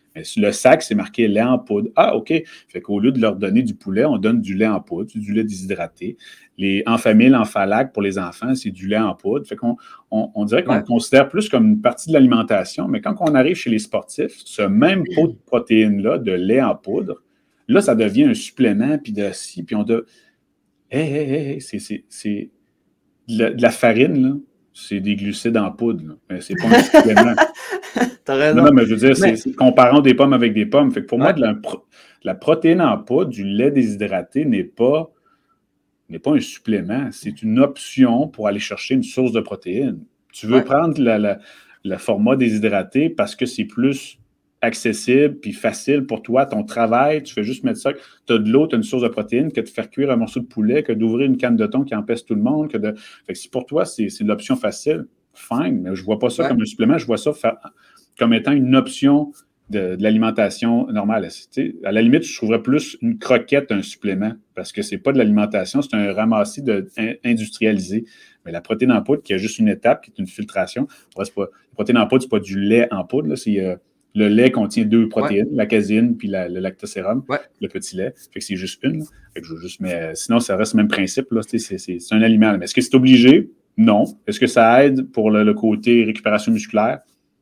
[SPEAKER 3] Mais sur le sac, c'est marqué lait en poudre. Ah, OK. Fait qu'au lieu de leur donner du poulet, on donne du lait en poudre, du lait déshydraté. Les en famille, en falac pour les enfants, c'est du lait en poudre. Fait qu'on on, on dirait qu'on ouais. le considère plus comme une partie de l'alimentation, mais quand on arrive chez les sportifs, ce même pot de protéines-là, de lait en poudre, là, ça devient un supplément, puis de ci, puis on doit. Hé, hé, hé, c'est, c'est, c'est de, la, de la farine, là. C'est des glucides en poudre, là. Mais c'est pas un supplément.
[SPEAKER 2] T'as raison.
[SPEAKER 3] Non, non, mais je veux dire, c'est,
[SPEAKER 2] mais...
[SPEAKER 3] c'est comparons des pommes avec des pommes. Fait que pour ouais. moi, de la, de la protéine en poudre, du lait déshydraté n'est pas, n'est pas un supplément. C'est une option pour aller chercher une source de protéines. Tu veux ouais. prendre la, la, le format déshydraté parce que c'est plus accessible puis facile pour toi, ton travail, tu fais juste mettre ça, tu as de l'eau, tu as une source de protéines, que de faire cuire un morceau de poulet, que d'ouvrir une canne de thon qui empêche tout le monde, que de... Fait que si pour toi, c'est, c'est l'option facile, fine, mais je ne vois pas ça ouais. comme un supplément, je vois ça fa... comme étant une option de, de l'alimentation normale. Tu sais, à la limite, je trouverais plus une croquette un supplément, parce que c'est pas de l'alimentation, c'est un ramassis de, in, industrialisé. Mais la protéine en poudre, qui a juste une étape, qui est une filtration, c'est pas, la protéine en poudre, c'est pas du lait en poudre, là, c'est... Euh, le lait contient deux protéines, ouais. la caséine puis la, le lactosérum, ouais. le petit lait. Fait que c'est juste une. Fait que je veux juste, mais sinon, ça reste le même principe. Là. C'est, c'est, c'est un aliment. Mais est-ce que c'est obligé? Non. Est-ce que ça aide pour le, le côté récupération musculaire?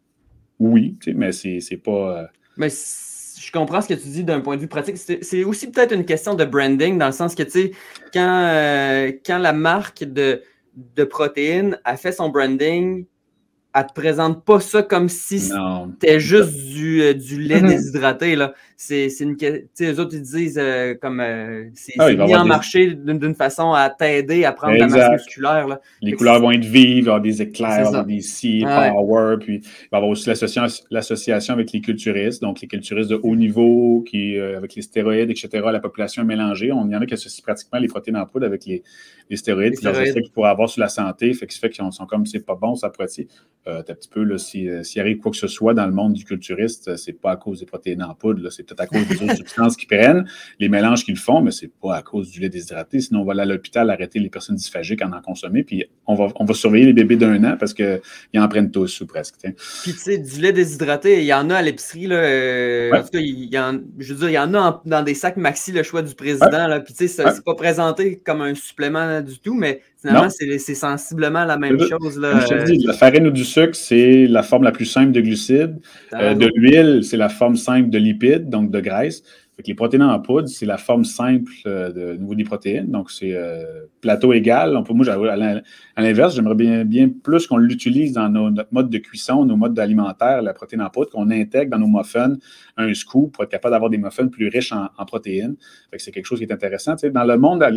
[SPEAKER 3] Oui, mais c'est, c'est pas... Euh...
[SPEAKER 2] Mais je comprends ce que tu dis d'un point de vue pratique. C'est, c'est aussi peut-être une question de branding, dans le sens que, tu sais, quand, euh, quand la marque de, de protéines a fait son branding, elle ne te présente pas ça comme si c'était juste du, euh, du lait mm-hmm. déshydraté. Là. C'est, c'est une, eux autres, ils disent euh, comme euh, c'est, ah, c'est mis en des... marché d'une, d'une façon à t'aider à prendre exact. La masse musculaire. Là.
[SPEAKER 3] Les fait couleurs vont être vives, il va y avoir des éclairs, avoir des si, ah, power, ouais. Puis il va y avoir aussi l'association, l'association avec les culturistes, donc les culturistes de haut niveau, qui, euh, avec les stéroïdes, et cetera. La population est mélangée. On, il y en a qui associent pratiquement les protéines en poudre avec les, les stéroïdes, les stéroïdes. Leurs effets qu'ils pourraient avoir sur la santé, fait que ça fait qu'ils sont comme c'est pas bon, ça pourrait euh, un petit peu, là, si, euh, s'il arrive quoi que ce soit dans le monde du culturiste, euh, c'est pas à cause des protéines en poudre, là, c'est peut-être à cause des autres substances qu'ils prennent, les mélanges qu'ils font, mais c'est pas à cause du lait déshydraté. Sinon, on va aller à l'hôpital arrêter les personnes dysphagiques à en consommer, puis on va, on va surveiller les bébés d'un an parce qu'ils en prennent tous ou presque. T'sais.
[SPEAKER 2] Puis, tu sais, du lait déshydraté, il y en a à l'épicerie, là. Euh, ouais. En tout cas, il y en, je veux dire, il y en a en, dans des sacs maxi, le choix du président, ouais. là. Puis, tu sais, ça, ouais. c'est pas présenté comme un supplément du tout, mais finalement, c'est, c'est sensiblement la même
[SPEAKER 3] je,
[SPEAKER 2] chose, là.
[SPEAKER 3] Comme je te dis, la farine ou du sucre, c'est la forme la plus simple de glucides. Euh, de l'huile, c'est la forme simple de lipides, donc de graisse. Fait que les protéines en poudre, c'est la forme simple euh, de, de niveau des protéines. Donc, c'est euh, plateau égal. On peut, moi, à l'inverse, j'aimerais bien, bien plus qu'on l'utilise dans nos, notre mode de cuisson, nos modes alimentaires, la protéine en poudre, qu'on intègre dans nos muffins un scoop pour être capable d'avoir des muffins plus riches en, en protéines. Fait que c'est quelque chose qui est intéressant. Tu sais, dans le monde,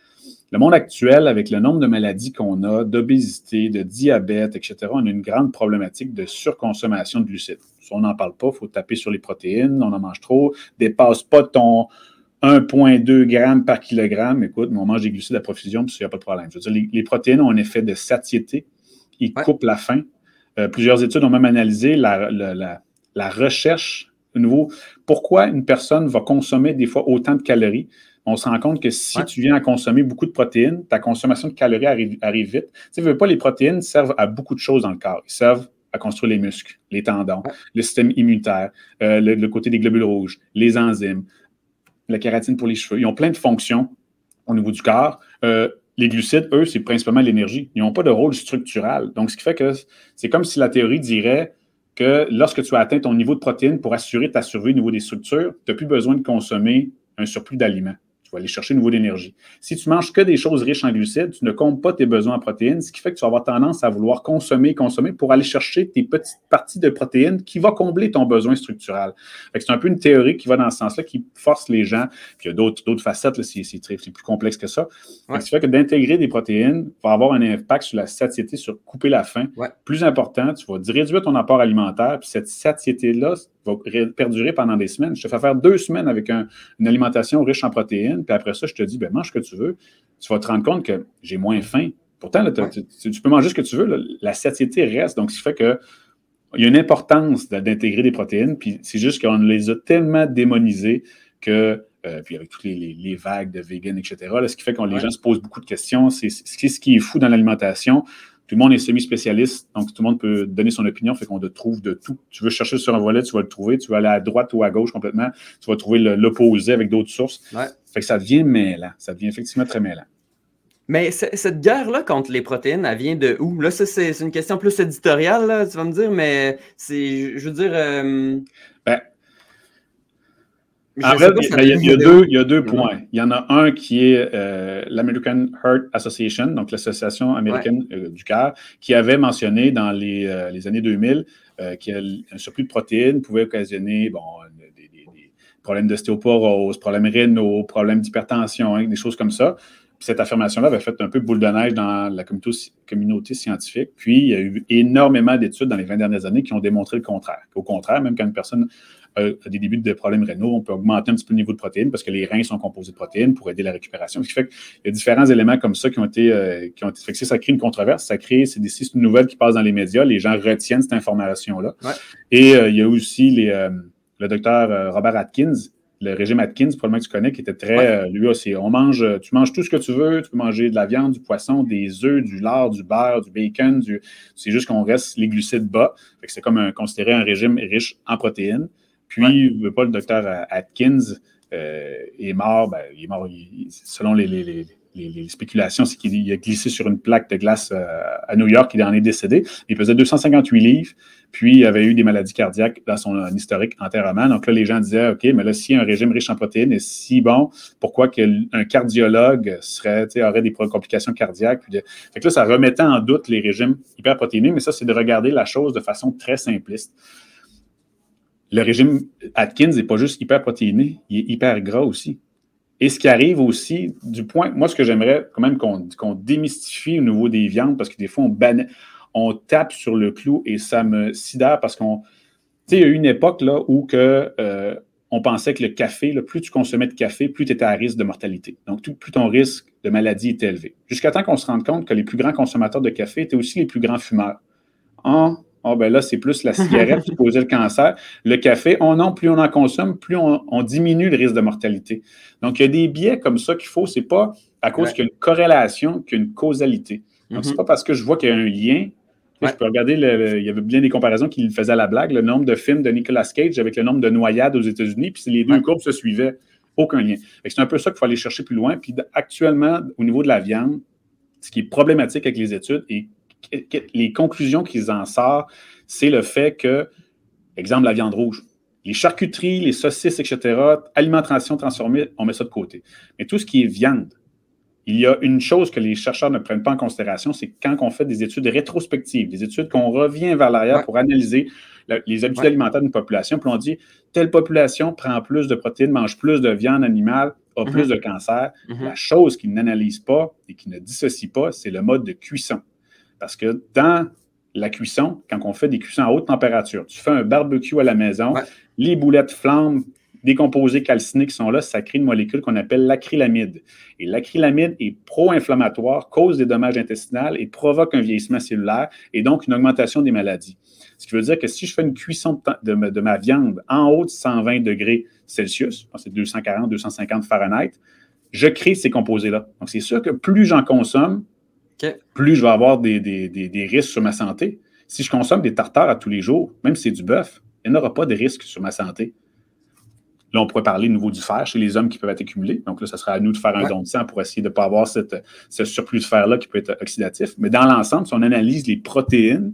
[SPEAKER 3] le monde actuel, avec le nombre de maladies qu'on a, d'obésité, de diabète, et cetera, on a une grande problématique de surconsommation de glucides. Si on n'en parle pas, il faut taper sur les protéines, on en mange trop, dépasse pas ton un virgule deux grammes par kilogramme. Écoute, on mange des glucides à profusion, puis il n'y a pas de problème. Je veux dire, les, les protéines ont un effet de satiété, ils ouais. coupent la faim. Euh, plusieurs études ont même analysé la, la, la, la recherche au niveau pourquoi une personne va consommer des fois autant de calories. On se rend compte que si ouais. tu viens à consommer beaucoup de protéines, ta consommation de calories arrive, arrive vite. Tu sais, veux pas, les protéines servent à beaucoup de choses dans le corps. Ils servent à construire les muscles, les tendons, ouais. le système immunitaire, euh, le, le côté des globules rouges, les enzymes, la kératine pour les cheveux. Ils ont plein de fonctions au niveau du corps. Euh, les glucides, eux, c'est principalement l'énergie. Ils n'ont pas de rôle structural. Donc, ce qui fait que c'est comme si la théorie dirait que lorsque tu as atteint ton niveau de protéines pour assurer ta survie au niveau des structures, tu n'as plus besoin de consommer un surplus d'aliments. Tu vas aller chercher un niveau d'énergie. Si tu manges que des choses riches en glucides, tu ne comptes pas tes besoins en protéines, ce qui fait que tu vas avoir tendance à vouloir consommer, consommer pour aller chercher tes petites parties de protéines qui vont combler ton besoin structural. Fait que c'est un peu une théorie qui va dans ce sens-là, qui force les gens, puis il y a d'autres, d'autres facettes, là, c'est, c'est, très, c'est plus complexe que ça. Ouais. Ce qui fait que d'intégrer des protéines va avoir un impact sur la satiété, sur couper la faim. Ouais. Plus important, tu vas réduire ton apport alimentaire, puis cette satiété-là va perdurer pendant des semaines. Je te fais faire deux semaines avec un, une alimentation riche en protéines, puis après ça, je te dis, ben, mange ce que tu veux. Tu vas te rendre compte que j'ai moins faim. Pourtant, là, ouais. tu, tu peux manger ce que tu veux. Là, la satiété reste. Donc, ce qui fait que il y a une importance d'intégrer des protéines, puis c'est juste qu'on les a tellement démonisées que, euh, puis avec toutes les, les, les vagues de vegan, et cetera, là, ce qui fait que ouais. les gens se posent beaucoup de questions. C'est, c'est ce qui est fou dans l'alimentation. Tout le monde est semi-spécialiste, donc tout le monde peut donner son opinion, fait qu'on te trouve de tout. Tu veux chercher sur un volet, tu vas le trouver. Tu vas aller à droite ou à gauche complètement, tu vas trouver le, l'opposé avec d'autres sources.
[SPEAKER 2] Ouais.
[SPEAKER 3] Fait que ça devient mêlant. Ça devient effectivement très mêlant.
[SPEAKER 2] Mais cette guerre-là contre les protéines, elle vient de où? Là, ça, c'est, c'est une question plus éditoriale, là, tu vas me dire, mais c'est, je veux dire... Euh...
[SPEAKER 3] Ben,
[SPEAKER 2] je
[SPEAKER 3] en fait, il y, y, y, deux, il y a deux points. Il y en a un qui est euh, l'American Heart Association, donc l'Association américaine ouais. euh, du cœur, qui avait mentionné dans les, euh, les années deux mille euh, qu'un surplus de protéines pouvait occasionner bon, des, des, des problèmes d'ostéoporose, problèmes rénaux, problèmes d'hypertension, hein, des choses comme ça. Puis cette affirmation-là avait fait un peu boule de neige dans la communauté scientifique. Puis, il y a eu énormément d'études dans les vingt dernières années qui ont démontré le contraire. Au contraire, même quand une personne a des débuts de problèmes rénaux, on peut augmenter un petit peu le niveau de protéines parce que les reins sont composés de protéines pour aider la récupération. Ce qui fait qu'il y a différents éléments comme ça qui ont été... Euh, qui ont été fait que ça crée une controverse. Ça crée... C'est des c'est une nouvelle qui passe dans les médias. Les gens retiennent cette information-là. Ouais. Et euh, il y a aussi les, euh, le docteur euh, Robert Atkins, le régime Atkins, probablement que tu connais, qui était très... Ouais. Euh, lui aussi, on mange... Tu manges tout ce que tu veux. Tu peux manger de la viande, du poisson, des œufs, du lard, du beurre, du bacon. Du... C'est juste qu'on reste les glucides bas. Fait que c'est comme un, considéré un régime riche en protéines. Puis, ouais. pas le docteur Atkins euh, est mort. Ben, il est mort, il, selon les, les, les, les, les spéculations, c'est qu'il a glissé sur une plaque de glace euh, à New York. Il en est décédé. Il pesait deux cent cinquante-huit livres. Puis, il avait eu des maladies cardiaques dans son historique antérieurement. Donc là, les gens disaient, OK, mais là, s'il y a un régime riche en protéines, et si bon, pourquoi qu'un cardiologue serait, aurait des complications cardiaques? Puis de... Fait que là, ça remettait en doute les régimes hyperprotéinés, mais ça, c'est de regarder la chose de façon très simpliste. Le régime Atkins n'est pas juste hyper protéiné, il est hyper gras aussi. Et ce qui arrive aussi, du point, moi, ce que j'aimerais quand même qu'on, qu'on démystifie au niveau des viandes, parce que des fois, on, ban... on tape sur le clou et ça me sidère parce qu'on. Tu sais, il y a eu une époque là, où que, euh, on pensait que le café, là, plus tu consommais de café, plus tu étais à risque de mortalité. Donc, tout, plus ton risque de maladie était élevé. Jusqu'à temps qu'on se rende compte que les plus grands consommateurs de café étaient aussi les plus grands fumeurs. En Oh, ben là, c'est plus la cigarette qui causait le cancer. Le café, oh non, plus on en consomme, plus on, on diminue le risque de mortalité. Donc, il y a des biais comme ça qu'il faut. C'est pas à cause ouais. qu'il y a une corrélation qu'il y a une causalité. Donc, mm-hmm. c'est pas parce que je vois qu'il y a un lien. Ouais. Je peux regarder, le, le, il y avait bien des comparaisons qu'il faisait à la blague, le nombre de films de Nicolas Cage avec le nombre de noyades aux États-Unis, puis les deux ouais. courbes se suivaient. Aucun lien. Fait que c'est un peu ça qu'il faut aller chercher plus loin. Puis actuellement, au niveau de la viande, ce qui est problématique avec les études et les conclusions qu'ils en sortent, c'est le fait que, exemple, la viande rouge, les charcuteries, les saucisses, et cetera, alimentation transformée, on met ça de côté. Mais tout ce qui est viande, il y a une chose que les chercheurs ne prennent pas en considération, c'est quand on fait des études rétrospectives, des études qu'on revient vers l'arrière ouais. pour analyser la, les habitudes ouais. alimentaires d'une population, puis on dit, telle population prend plus de protéines, mange plus de viande animale, a mm-hmm. plus de cancer. Mm-hmm. La chose qu'ils n'analysent pas et qui ne dissocient pas, c'est le mode de cuisson. Parce que dans la cuisson, quand on fait des cuissons à haute température, tu fais un barbecue à la maison, ouais. les boulettes flambent, des composés calcinés qui sont là, ça crée une molécule qu'on appelle l'acrylamide. Et l'acrylamide est pro-inflammatoire, cause des dommages intestinaux et provoque un vieillissement cellulaire et donc une augmentation des maladies. Ce qui veut dire que si je fais une cuisson de, de, de ma viande en haut de cent vingt degrés Celsius, c'est deux cent quarante à deux cent cinquante Fahrenheit, je crée ces composés-là. Donc, c'est sûr que plus j'en consomme, okay. plus je vais avoir des, des, des, des risques sur ma santé. Si je consomme des tartares à tous les jours, même si c'est du bœuf, il n'y aura pas de risque sur ma santé. Là, on pourrait parler de nouveau du fer chez les hommes qui peuvent être accumulés. Donc là, ce sera à nous de faire un ouais. don de sang pour essayer de ne pas avoir cette, ce surplus de fer-là qui peut être oxydatif. Mais dans l'ensemble, si on analyse les protéines,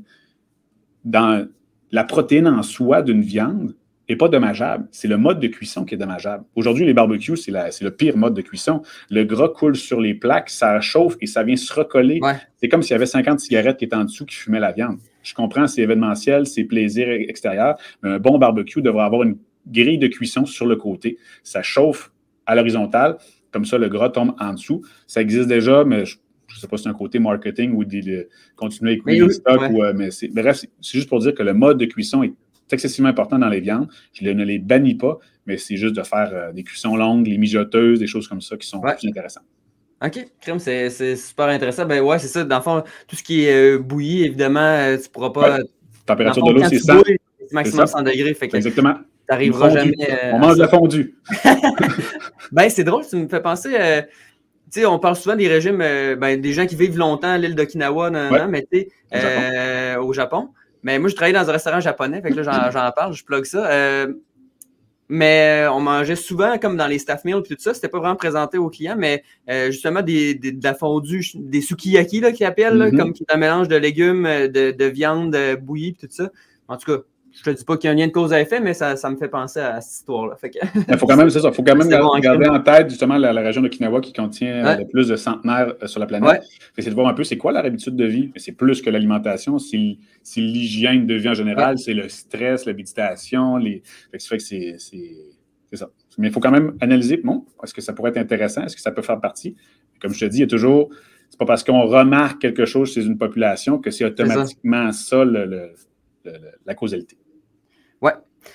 [SPEAKER 3] dans la protéine en soi d'une viande n'est pas dommageable. C'est le mode de cuisson qui est dommageable. Aujourd'hui, les barbecues, c'est, la, c'est le pire mode de cuisson. Le gras coule sur les plaques, ça chauffe et ça vient se recoller. Ouais. C'est comme s'il y avait cinquante cigarettes qui étaient en dessous qui fumaient la viande. Je comprends, c'est événementiel, c'est plaisir extérieur, mais un bon barbecue devrait avoir une grille de cuisson sur le côté. Ça chauffe à l'horizontale, comme ça, le gras tombe en dessous. Ça existe déjà, mais je ne sais pas si c'est un côté marketing ou de, de continuer à écouler les stocks. Ouais. Ou, euh, mais c'est, bref, c'est, c'est juste pour dire que le mode de cuisson est excessivement important dans les viandes. Je ne les bannis pas, mais c'est juste de faire euh, des cuissons longues, les mijoteuses, des choses comme ça qui sont ouais. plus intéressantes.
[SPEAKER 2] OK, crème, c'est, c'est super intéressant. Ben ouais, c'est ça. Dans le fond, tout ce qui est euh, bouilli, évidemment, euh, tu ne pourras pas.
[SPEAKER 3] Ouais. Température de l'eau, c'est cent.
[SPEAKER 2] Bouilles, c'est maximum cent degrés. Fait que
[SPEAKER 3] exactement.
[SPEAKER 2] Tu n'arriveras jamais. Euh,
[SPEAKER 3] On mange de la fondue.
[SPEAKER 2] Ben, c'est drôle, tu me fais penser. Euh, sais, on parle souvent des régimes, euh, ben, des gens qui vivent longtemps à l'île d'Okinawa, non,
[SPEAKER 3] Ouais.
[SPEAKER 2] non, mais tu sais,
[SPEAKER 3] Au Japon.
[SPEAKER 2] euh, au Japon. Mais moi, je travaillais dans un restaurant japonais, fait que là, j'en, j'en parle, je plug ça. Euh, mais on mangeait souvent, comme dans les staff meals et tout ça, c'était pas vraiment présenté aux clients, mais euh, justement des, des, de la fondue, des sukiyaki, là, qu'ils appellent, là,
[SPEAKER 3] Mm-hmm.
[SPEAKER 2] comme qui est un mélange de légumes, de, de viande de bouillie et tout ça. En tout cas, je te dis pas qu'il y a un lien de cause à effet, mais ça, ça me fait penser à cette histoire-là. Fait que...
[SPEAKER 3] Il faut quand même, c'est ça, faut quand même
[SPEAKER 2] bon
[SPEAKER 3] garder en tête justement la, la région d'Okinawa qui contient
[SPEAKER 2] ouais.
[SPEAKER 3] le plus de centenaires sur la planète.
[SPEAKER 2] Ouais.
[SPEAKER 3] C'est de voir un peu c'est quoi leur habitude de vie. C'est plus que l'alimentation, c'est, c'est l'hygiène de vie en général, ouais. C'est le stress, la méditation. Les... Fait que ça fait que c'est, c'est, c'est ça. Mais il faut quand même analyser, bon, est-ce que ça pourrait être intéressant, est-ce que ça peut faire partie? Comme je te dis, il y a toujours, c'est pas parce qu'on remarque quelque chose chez une population que c'est automatiquement c'est ça, ça le, le, le, la causalité.
[SPEAKER 2] Ouais.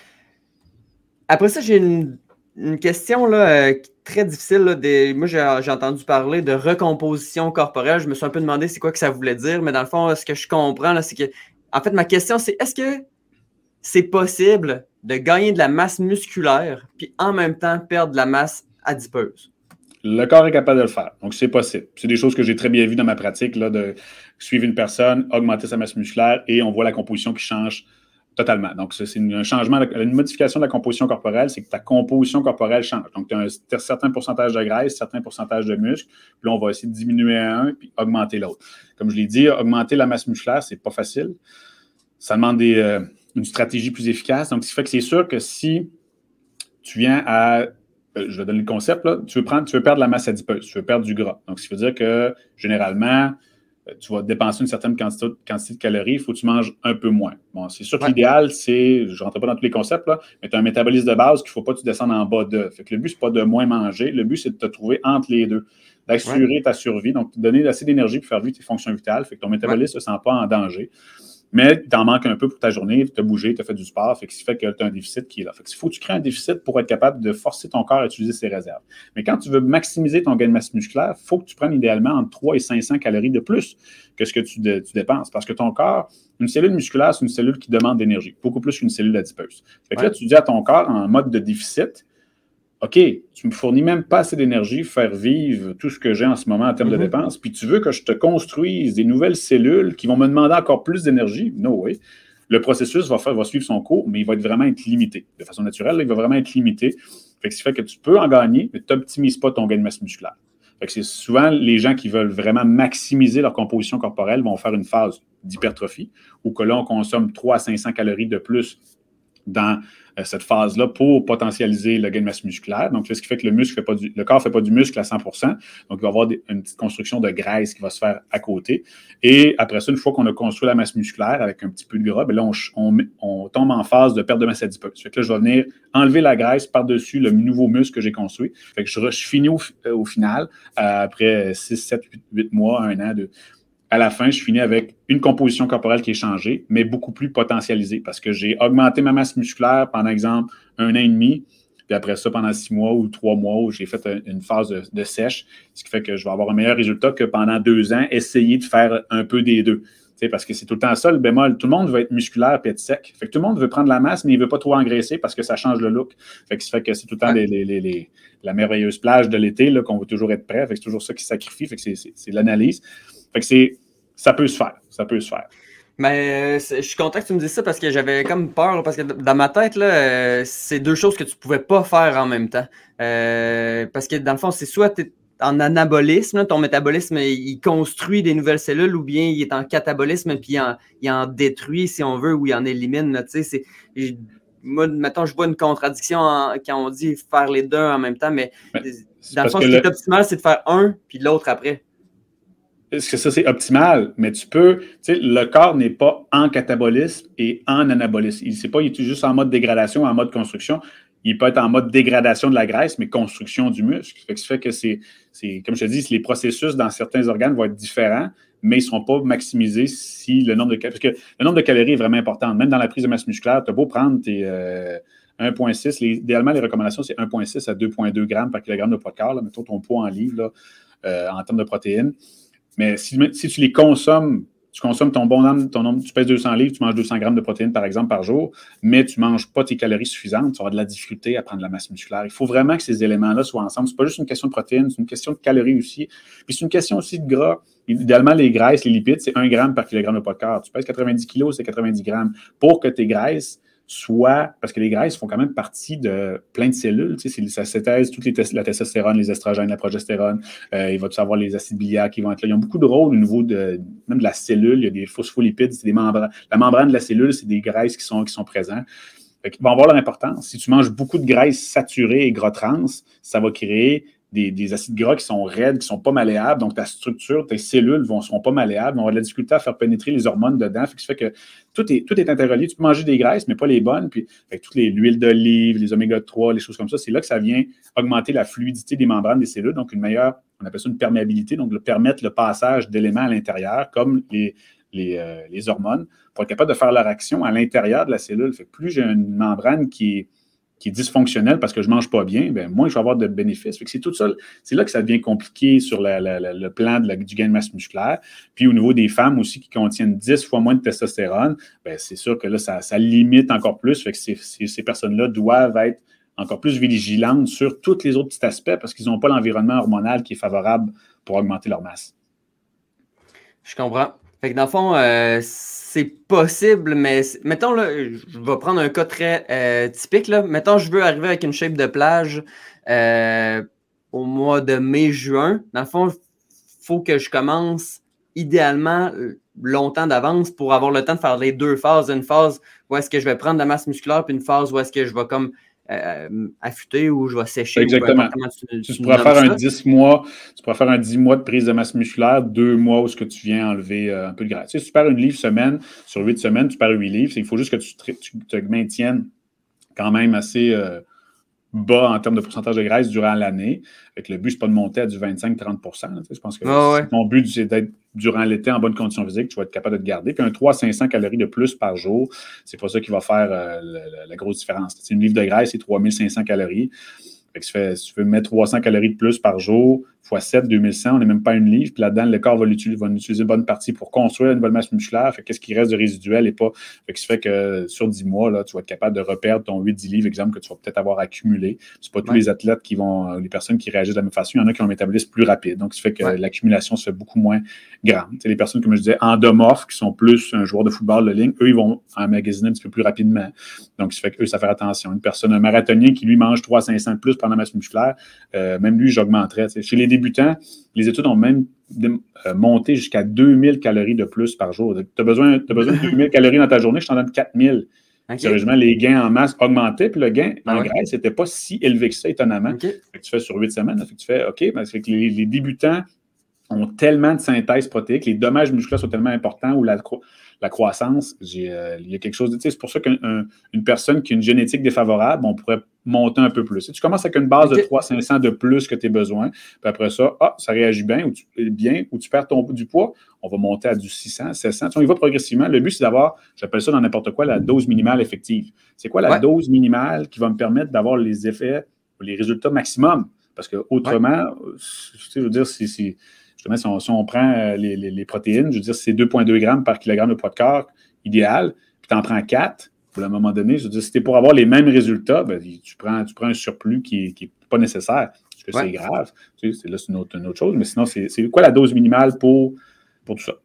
[SPEAKER 2] Après ça, j'ai une, une question là, euh, très difficile. Là, des, moi, j'ai, j'ai entendu parler de recomposition corporelle. Je me suis un peu demandé c'est quoi que ça voulait dire, mais dans le fond, là, ce que je comprends, là, c'est que, en fait, ma question, c'est est-ce que c'est possible de gagner de la masse musculaire puis en même temps perdre de la masse adipeuse?
[SPEAKER 3] Le corps est capable de le faire, donc c'est possible. C'est des choses que j'ai très bien vues dans ma pratique, là, de suivre une personne, augmenter sa masse musculaire et on voit la composition qui change totalement. Donc, c'est un changement, une modification de la composition corporelle, c'est que ta composition corporelle change. Donc, tu as un certain pourcentage de graisse, un certain pourcentage de muscle, puis là, on va essayer de diminuer un puis augmenter l'autre. Comme je l'ai dit, augmenter la masse musculaire, c'est pas facile. Ça demande des, euh, une stratégie plus efficace. Donc, ce qui fait que c'est sûr que si tu viens à, euh, je vais donner le concept, là, tu veux prendre, tu veux perdre la masse adipeuse, tu veux perdre du gras. Donc, ça veut dire que, généralement, tu vas dépenser une certaine quantité, quantité de calories, il faut que tu manges un peu moins. Bon, c'est sûr que ouais. L'idéal, c'est, je ne rentre pas dans tous les concepts, là, mais tu as un métabolisme de base qu'il ne faut pas que tu descendes en bas de. Fait que le but, ce n'est pas de moins manger, le but, c'est de te trouver entre les deux, d'assurer ouais. ta survie, donc te donner assez d'énergie pour faire vivre tes fonctions vitales, fait que ton métabolisme ne ouais. se sent pas en danger. Mais tu en manques un peu pour ta journée, tu as bougé, tu as fait du sport, fait que ce qui fait que tu as un déficit qui est là. Fait que il faut que tu crées un déficit pour être capable de forcer ton corps à utiliser ses réserves. Mais quand tu veux maximiser ton gain de masse musculaire, il faut que tu prennes idéalement entre trois et cinq cents calories de plus que ce que tu, de, tu dépenses. Parce que ton corps, une cellule musculaire, c'est une cellule qui demande d'énergie, beaucoup plus qu'une cellule adipeuse. Fait que ouais. là, tu dis à ton corps en mode de déficit, OK, tu ne me fournis même pas assez d'énergie pour faire vivre tout ce que j'ai en ce moment en termes mm-hmm. de dépenses, puis tu veux que je te construise des nouvelles cellules qui vont me demander encore plus d'énergie? No way. Le processus va, faire, va suivre son cours, mais il va être vraiment être limité. De façon naturelle, là, il va vraiment être limité. Fait que ce qui fait que tu peux en gagner, mais tu n'optimises pas ton gain de masse musculaire. Fait que c'est souvent les gens qui veulent vraiment maximiser leur composition corporelle vont faire une phase d'hypertrophie, où que là, on consomme trois à cinq cents calories de plus dans euh, cette phase-là pour potentialiser le gain de masse musculaire. Donc, ce qui fait que le muscle fait pas du, le corps ne fait pas du muscle à cent pour cent. Donc, il va y avoir des, une petite construction de graisse qui va se faire à côté. Et après ça, une fois qu'on a construit la masse musculaire avec un petit peu de gras, bien là, on, on, on tombe en phase de perte de masse adipeuse. Fait que là, je vais venir enlever la graisse par-dessus le nouveau muscle que j'ai construit. Fait que je, je finis au, au final, euh, après six, sept, huit mois, un an, de... À la fin, je finis avec une composition corporelle qui est changée, mais beaucoup plus potentialisée parce que j'ai augmenté ma masse musculaire pendant, exemple, un an et demi, puis après ça, pendant six mois ou trois mois où j'ai fait une phase de, de sèche, ce qui fait que je vais avoir un meilleur résultat que pendant deux ans, essayer de faire un peu des deux. T'sais, parce que c'est tout le temps ça, le bémol. Tout le monde veut être musculaire et être sec. Fait que tout le monde veut prendre la masse, mais il ne veut pas trop engraisser parce que ça change le look. Fait que ça fait que c'est tout le temps les, les, les, les, la merveilleuse plage de l'été là, qu'on veut toujours être prêt. Fait que c'est toujours ça qui se sacrifie. Fait que c'est, c'est, c'est l'analyse. Fait que c'est, ça peut se faire. Ça peut se faire.
[SPEAKER 2] Mais je suis content que tu me dises ça parce que j'avais comme peur, parce que dans ma tête, là, euh, c'est deux choses que tu ne pouvais pas faire en même temps. Euh, parce que dans le fond, c'est soit tu es en anabolisme, là, ton métabolisme, il construit des nouvelles cellules, ou bien il est en catabolisme puis il en, il en détruit, si on veut, ou il en élimine. Là, c'est, je, moi, mettons, je vois une contradiction en, quand on dit faire les deux en même temps, mais, mais dans le fond, ce qui le... est optimal, c'est de faire un puis l'autre après.
[SPEAKER 3] Est-ce que ça, c'est optimal? Mais tu peux, tu sais, le corps n'est pas en catabolisme et en anabolisme. Il ne sait pas, il est juste en mode dégradation, en mode construction. Il peut être en mode dégradation de la graisse, mais construction du muscle. Ce qui fait que c'est, c'est, comme je te dis, les processus dans certains organes vont être différents, mais ils ne seront pas maximisés si le nombre de calories. Parce que le nombre de calories est vraiment important. Même dans la prise de masse musculaire, tu as beau prendre tes euh, un virgule six, les, idéalement, les recommandations, c'est un virgule six à deux virgule deux grammes par kilogramme de poids de corps. Là, mettons ton poids en livres là, euh, en termes de protéines. Mais si, si tu les consommes, tu consommes ton bon nombre, ton nombre, tu pèses deux cents livres, tu manges deux cents grammes de protéines, par exemple, par jour, mais tu ne manges pas tes calories suffisantes, tu vas avoir de la difficulté à prendre de la masse musculaire. Il faut vraiment que ces éléments-là soient ensemble. Ce n'est pas juste une question de protéines, c'est une question de calories aussi. Puis c'est une question aussi de gras. Idéalement, les graisses, les lipides, c'est un gramme par kilogramme de poids de corps. Tu pèses quatre-vingt-dix kilos, c'est quatre-vingt-dix grammes. Pour que tes graisses soit, parce que les graisses font quand même partie de plein de cellules, tu sais, ça synthèse toute les tes- la testostérone, les estrogènes, la progestérone, euh, il va y avoir les acides biliaires qui vont être là. Ils ont beaucoup de rôles au niveau de, même de la cellule, il y a des phospholipides, c'est des membranes. La membrane de la cellule, c'est des graisses qui sont, qui sont présents. Fait qu'ils vont avoir leur importance. Si tu manges beaucoup de graisses saturées et gras trans, ça va créer Des, des acides gras qui sont raides, qui ne sont pas malléables. Donc, ta structure, tes cellules ne seront pas malléables. On va avoir de la difficulté à faire pénétrer les hormones dedans. Fait que ça fait que tout est, tout est interrelié. Tu peux manger des graisses, mais pas les bonnes. Puis, avec toutes les l'huile d'olive, les oméga trois, les choses comme ça, c'est là que ça vient augmenter la fluidité des membranes des cellules. Donc, une meilleure, on appelle ça une perméabilité. Donc, le, permettre le passage d'éléments à l'intérieur, comme les, les, euh, les hormones, pour être capable de faire leur action à l'intérieur de la cellule. Fait que plus j'ai une membrane qui est qui est dysfonctionnel parce que je ne mange pas bien, bien, moins je vais avoir de bénéfices. Fait que c'est tout ça, c'est là que ça devient compliqué sur la, la, la, le plan de la, du gain de masse musculaire. Puis au niveau des femmes aussi qui contiennent dix fois moins de testostérone, bien, c'est sûr que là, ça, ça limite encore plus. Fait que ces, ces, ces personnes-là doivent être encore plus vigilantes sur tous les autres petits aspects parce qu'ils n'ont pas l'environnement hormonal qui est favorable pour augmenter leur masse.
[SPEAKER 2] Je comprends. Fait que dans le fond, euh, c'est possible, mais mettons, là, je vais prendre un cas très euh, typique. Là. Mettons, je veux arriver avec une shape de plage euh, au mois de mai-juin. Dans le fond, il faut que je commence idéalement longtemps d'avance pour avoir le temps de faire les deux phases. Une phase où est-ce que je vais prendre de la masse musculaire, puis une phase où est-ce que je vais comme Euh, affûter ou je vais sécher.
[SPEAKER 3] Exactement.
[SPEAKER 2] Ou
[SPEAKER 3] tu, tu, tu pourras faire un dix mois, tu pourras faire un dix mois de prise de masse musculaire, deux mois où ce que tu viens enlever euh, un peu de graisse. Tu sais, si tu perds une livre semaine, sur huit semaines, tu perds huit livres. Il faut juste que tu, tu te maintiennes quand même assez euh, bas en termes de pourcentage de graisse durant l'année. Avec le but, c'est pas de monter à du vingt-cinq à trente pour cent. Là, je pense que
[SPEAKER 2] oh,
[SPEAKER 3] si
[SPEAKER 2] ouais.
[SPEAKER 3] ton but, c'est d'être durant l'été en bonne condition physique, tu vas être capable de te garder. Puis un trois à cinq cents calories de plus par jour, c'est pas ça qui va faire euh, la, la grosse différence. C'est une livre de graisse, c'est trois mille cinq cents calories. Fait que ça fait, si tu veux mettre trois cents calories de plus par jour, fois sept, deux mille cent, on n'est même pas une livre. Puis là-dedans, le corps va, l'utiliser, va utiliser une bonne partie pour construire une nouvelle masse musculaire. Fait qu'est-ce qui reste de résiduel et pas. Fait que ça fait que sur dix mois, là, tu vas être capable de reperdre ton huit à dix livres, exemple, que tu vas peut-être avoir accumulé. C'est pas tous ouais. les athlètes qui vont, les personnes qui réagissent de la même façon. Il y en a qui ont un métabolisme plus rapide. Donc, ça fait que ouais. l'accumulation se fait beaucoup moins grande. Tu sais, les personnes, comme je disais, endomorphes, qui sont plus un joueur de football de ligne, eux, ils vont emmagasiner un petit peu plus rapidement. Donc, ça fait qu'eux, ça fait attention. Une personne, un marathonien qui, lui, mange trois à cinq cents de plus pendant la masse musculaire, euh, même lui, j'augmenterais. Tu sais. Chez les débutants, les études ont même euh, monté jusqu'à deux mille calories de plus par jour. Tu as besoin, t'as besoin de deux mille calories dans ta journée, je t'en donne quatre mille. Okay. Sérieusement, les gains en masse augmentaient, puis le gain ah en ouais. graisse n'était pas si élevé que ça, étonnamment. Okay. Fait que tu fais sur huit semaines, fait que tu fais OK, ben, fait que les, les débutants ont tellement de synthèse protéique, les dommages musculaires sont tellement importants, ou la, la croissance, j'ai, euh, il y a quelque chose de... C'est pour ça qu'une personne qui a une génétique défavorable, on pourrait monter un peu plus. Si tu commences avec une base okay. de trois à cinq cents de plus que tu as besoin, puis après ça, ah, ça réagit bien ou, tu, bien, ou tu perds ton, du poids, on va monter à du six cents, sept cents. On y va progressivement. Le but, c'est d'avoir, j'appelle ça dans n'importe quoi, la dose minimale effective. C'est quoi la ouais. dose minimale qui va me permettre d'avoir les effets, les résultats maximum? Parce que autrement, ouais. je veux dire, si... si Justement, si on, si on prend les, les, les protéines, je veux dire, c'est deux virgule deux grammes par kilogramme de poids de corps idéal, puis tu en prends quatre, à un moment donné, je veux dire, si tu es pour avoir les mêmes résultats, ben, tu, prends, tu prends un surplus qui n'est pas nécessaire. Est-ce que ouais. c'est grave? Tu sais, c'est, là, c'est une autre, une autre chose, mais sinon, c'est, c'est quoi la dose minimale pour, pour tout ça?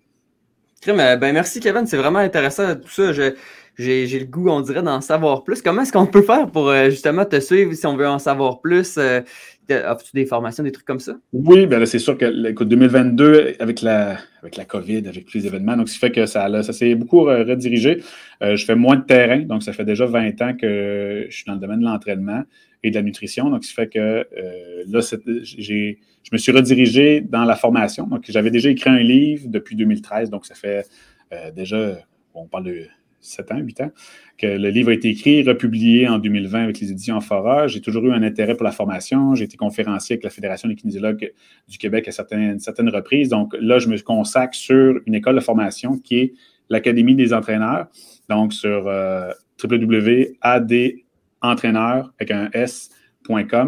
[SPEAKER 2] Ben, merci, Kevin. C'est vraiment intéressant tout ça. Je, j'ai, j'ai le goût, on dirait, d'en savoir plus. Comment est-ce qu'on peut faire pour euh, justement te suivre si on veut en savoir plus? Euh, As-tu des formations, des trucs comme ça?
[SPEAKER 3] Oui, bien là, c'est sûr que écoute, deux mille vingt-deux, avec la, avec la COVID, avec tous les événements, donc ce qui fait que ça, là, ça s'est beaucoup redirigé. Euh, je fais moins de terrain, donc ça fait déjà vingt ans que je suis dans le domaine de l'entraînement et de la nutrition. Donc, ce qui fait que euh, là, j'ai, je me suis redirigé dans la formation. Donc, j'avais déjà écrit un livre depuis deux mille treize, donc ça fait euh, déjà, on parle de sept ans, huit ans, que le livre a été écrit, republié en deux mille vingt avec les éditions Amphora. J'ai toujours eu un intérêt pour la formation. J'ai été conférencier avec la Fédération des kinésiologues du Québec à certaines, certaines reprises. Donc là, je me consacre sur une école de formation qui est l'Académie des entraîneurs. Donc sur euh, w w w point a d entraîneur avec un s point com.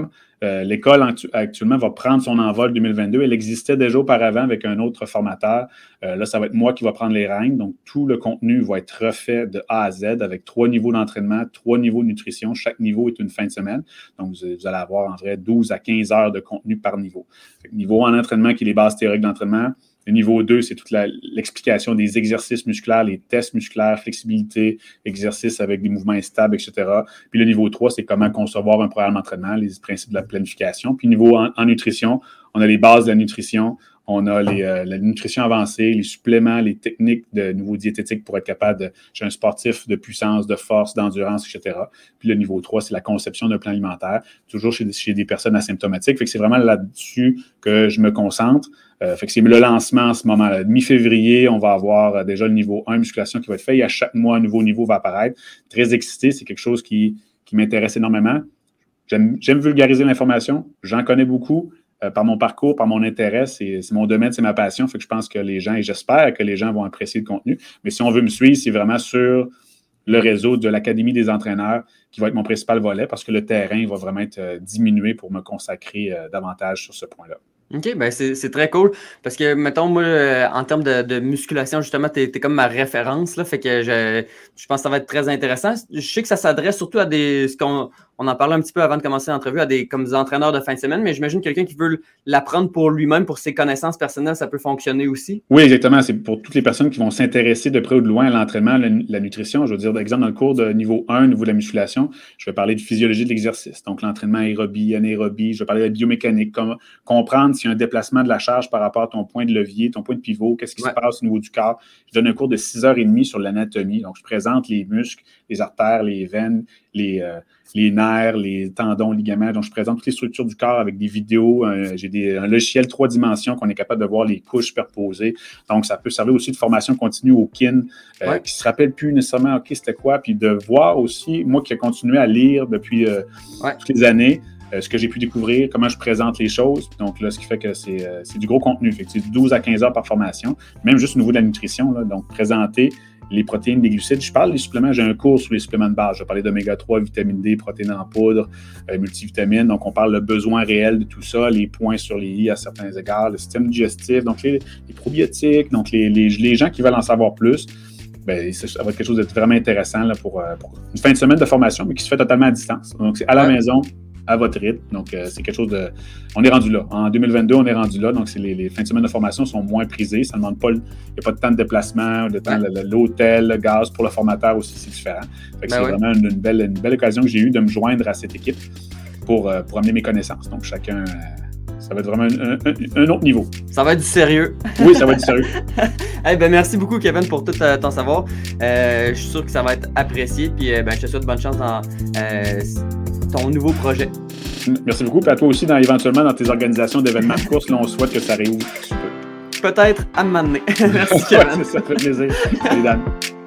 [SPEAKER 3] Euh, l'école actu- actuellement va prendre son envol deux mille vingt-deux. Elle existait déjà auparavant avec un autre formateur. Euh, là, ça va être moi qui va prendre les rênes. Donc, tout le contenu va être refait de A à Z avec trois niveaux d'entraînement, trois niveaux de nutrition. Chaque niveau est une fin de semaine. Donc, vous, vous allez avoir en vrai douze à quinze heures de contenu par niveau. Fait que niveau en entraînement, qui est les bases théoriques d'entraînement. Le niveau deux, c'est toute la, l'explication des exercices musculaires, les tests musculaires, flexibilité, exercices avec des mouvements instables, et cetera. Puis le niveau trois, c'est comment concevoir un programme d'entraînement, les principes de la planification. Puis niveau en, en nutrition, on a les bases de la nutrition, on a les, euh, la nutrition avancée, les suppléments, les techniques de niveau diététique pour être capable de... J'ai un sportif de puissance, de force, d'endurance, et cetera. Puis le niveau trois, c'est la conception d'un plan alimentaire, toujours chez, chez des personnes asymptomatiques. Fait que c'est vraiment là-dessus que je me concentre. Euh, fait que c'est le lancement en ce moment. Là. Mi-février, on va avoir euh, déjà le niveau un musculation qui va être fait. Et à chaque mois, un nouveau niveau va apparaître. Très excité, c'est quelque chose qui, qui m'intéresse énormément. J'aime, j'aime vulgariser l'information. J'en connais beaucoup. Euh, par mon parcours, par mon intérêt, c'est, c'est mon domaine, c'est ma passion. Fait que je pense que les gens, et j'espère que les gens vont apprécier le contenu. Mais si on veut me suivre, c'est vraiment sur le réseau de l'Académie des entraîneurs qui va être mon principal volet parce que le terrain va vraiment être euh, diminué pour me consacrer euh, davantage sur ce point-là.
[SPEAKER 2] OK, ben c'est, c'est très cool. Parce que, mettons, moi, euh, en termes de, de musculation, justement, t'es, t'es comme ma référence, là. Fait que je, je pense que ça va être très intéressant. Je sais que ça s'adresse surtout à des. Ce qu'on, on en parlait un petit peu avant de commencer l'entrevue, à des comme des entraîneurs de fin de semaine, mais j'imagine que quelqu'un qui veut l'apprendre pour lui-même, pour ses connaissances personnelles, ça peut fonctionner aussi.
[SPEAKER 3] Oui, exactement. C'est pour toutes les personnes qui vont s'intéresser de près ou de loin à l'entraînement, la, la nutrition. Je veux dire, par exemple, dans le cours de niveau un, niveau de la musculation, je vais parler de physiologie de l'exercice. Donc, l'entraînement aérobie, anaérobie. Je vais parler de la biomécanique, comme, comprendre s'il y a un déplacement de la charge par rapport à ton point de levier, ton point de pivot, qu'est-ce qui ouais. se passe au niveau du corps. Je donne un cours de six heures trente sur l'anatomie. Donc, je présente les muscles, les artères, les veines, les, euh, les nerfs, les tendons, ligaments. Donc, je présente toutes les structures du corps avec des vidéos. Euh, j'ai des, un logiciel trois dimensions qu'on est capable de voir les couches superposées. Donc, ça peut servir aussi de formation continue au kin, euh, ouais. qui ne se rappelle plus nécessairement, OK, c'était quoi, puis de voir aussi, moi qui ai continué à lire depuis euh, ouais. toutes les années, euh, ce que j'ai pu découvrir, comment je présente les choses. Donc, là, ce qui fait que c'est, euh, c'est du gros contenu. Fait que c'est douze à quinze heures par formation, même juste au niveau de la nutrition. Là, donc, présenter les protéines, les glucides. Je parle des suppléments, j'ai un cours sur les suppléments de base. Je vais parler d'oméga trois, vitamine D, protéines en poudre, euh, multivitamines. Donc, on parle le besoin réel de tout ça, les points sur les i à certains égards, le système digestif, donc les, les probiotiques, donc les, les, les gens qui veulent en savoir plus. Bien, ça va être quelque chose de vraiment intéressant là, pour, pour une fin de semaine de formation, mais qui se fait totalement à distance. Donc, c'est à la ouais. maison, à votre rythme. Donc, euh, c'est quelque chose de... On est rendu là. En deux mille vingt-deux, on est rendu là. Donc, c'est les, les fins de semaine de formation sont moins prisées. Ça ne demande pas... Il n'y a pas de temps de déplacement, de temps, ouais. le, l'hôtel, le gaz. Pour le formateur aussi, c'est différent. Fait que ben c'est ouais. vraiment une, une, belle, une belle occasion que j'ai eue de me joindre à cette équipe pour, euh, pour amener mes connaissances. Donc, chacun... Euh, ça va être vraiment un, un, un autre niveau.
[SPEAKER 2] Ça va être du sérieux.
[SPEAKER 3] Oui, ça va être du sérieux.
[SPEAKER 2] Hey, ben, merci beaucoup, Kevin, pour tout euh, ton savoir. Euh, je suis sûr que ça va être apprécié. Puis, euh, ben, je te souhaite bonne chance dans euh, ton nouveau projet.
[SPEAKER 3] Merci beaucoup. Puis à toi aussi, dans, éventuellement, dans tes organisations d'événements de course, là, on souhaite que ça réouvre.
[SPEAKER 2] Peut-être à m'amener. Merci, Kevin.
[SPEAKER 3] Ça fait plaisir. Salut, Dan.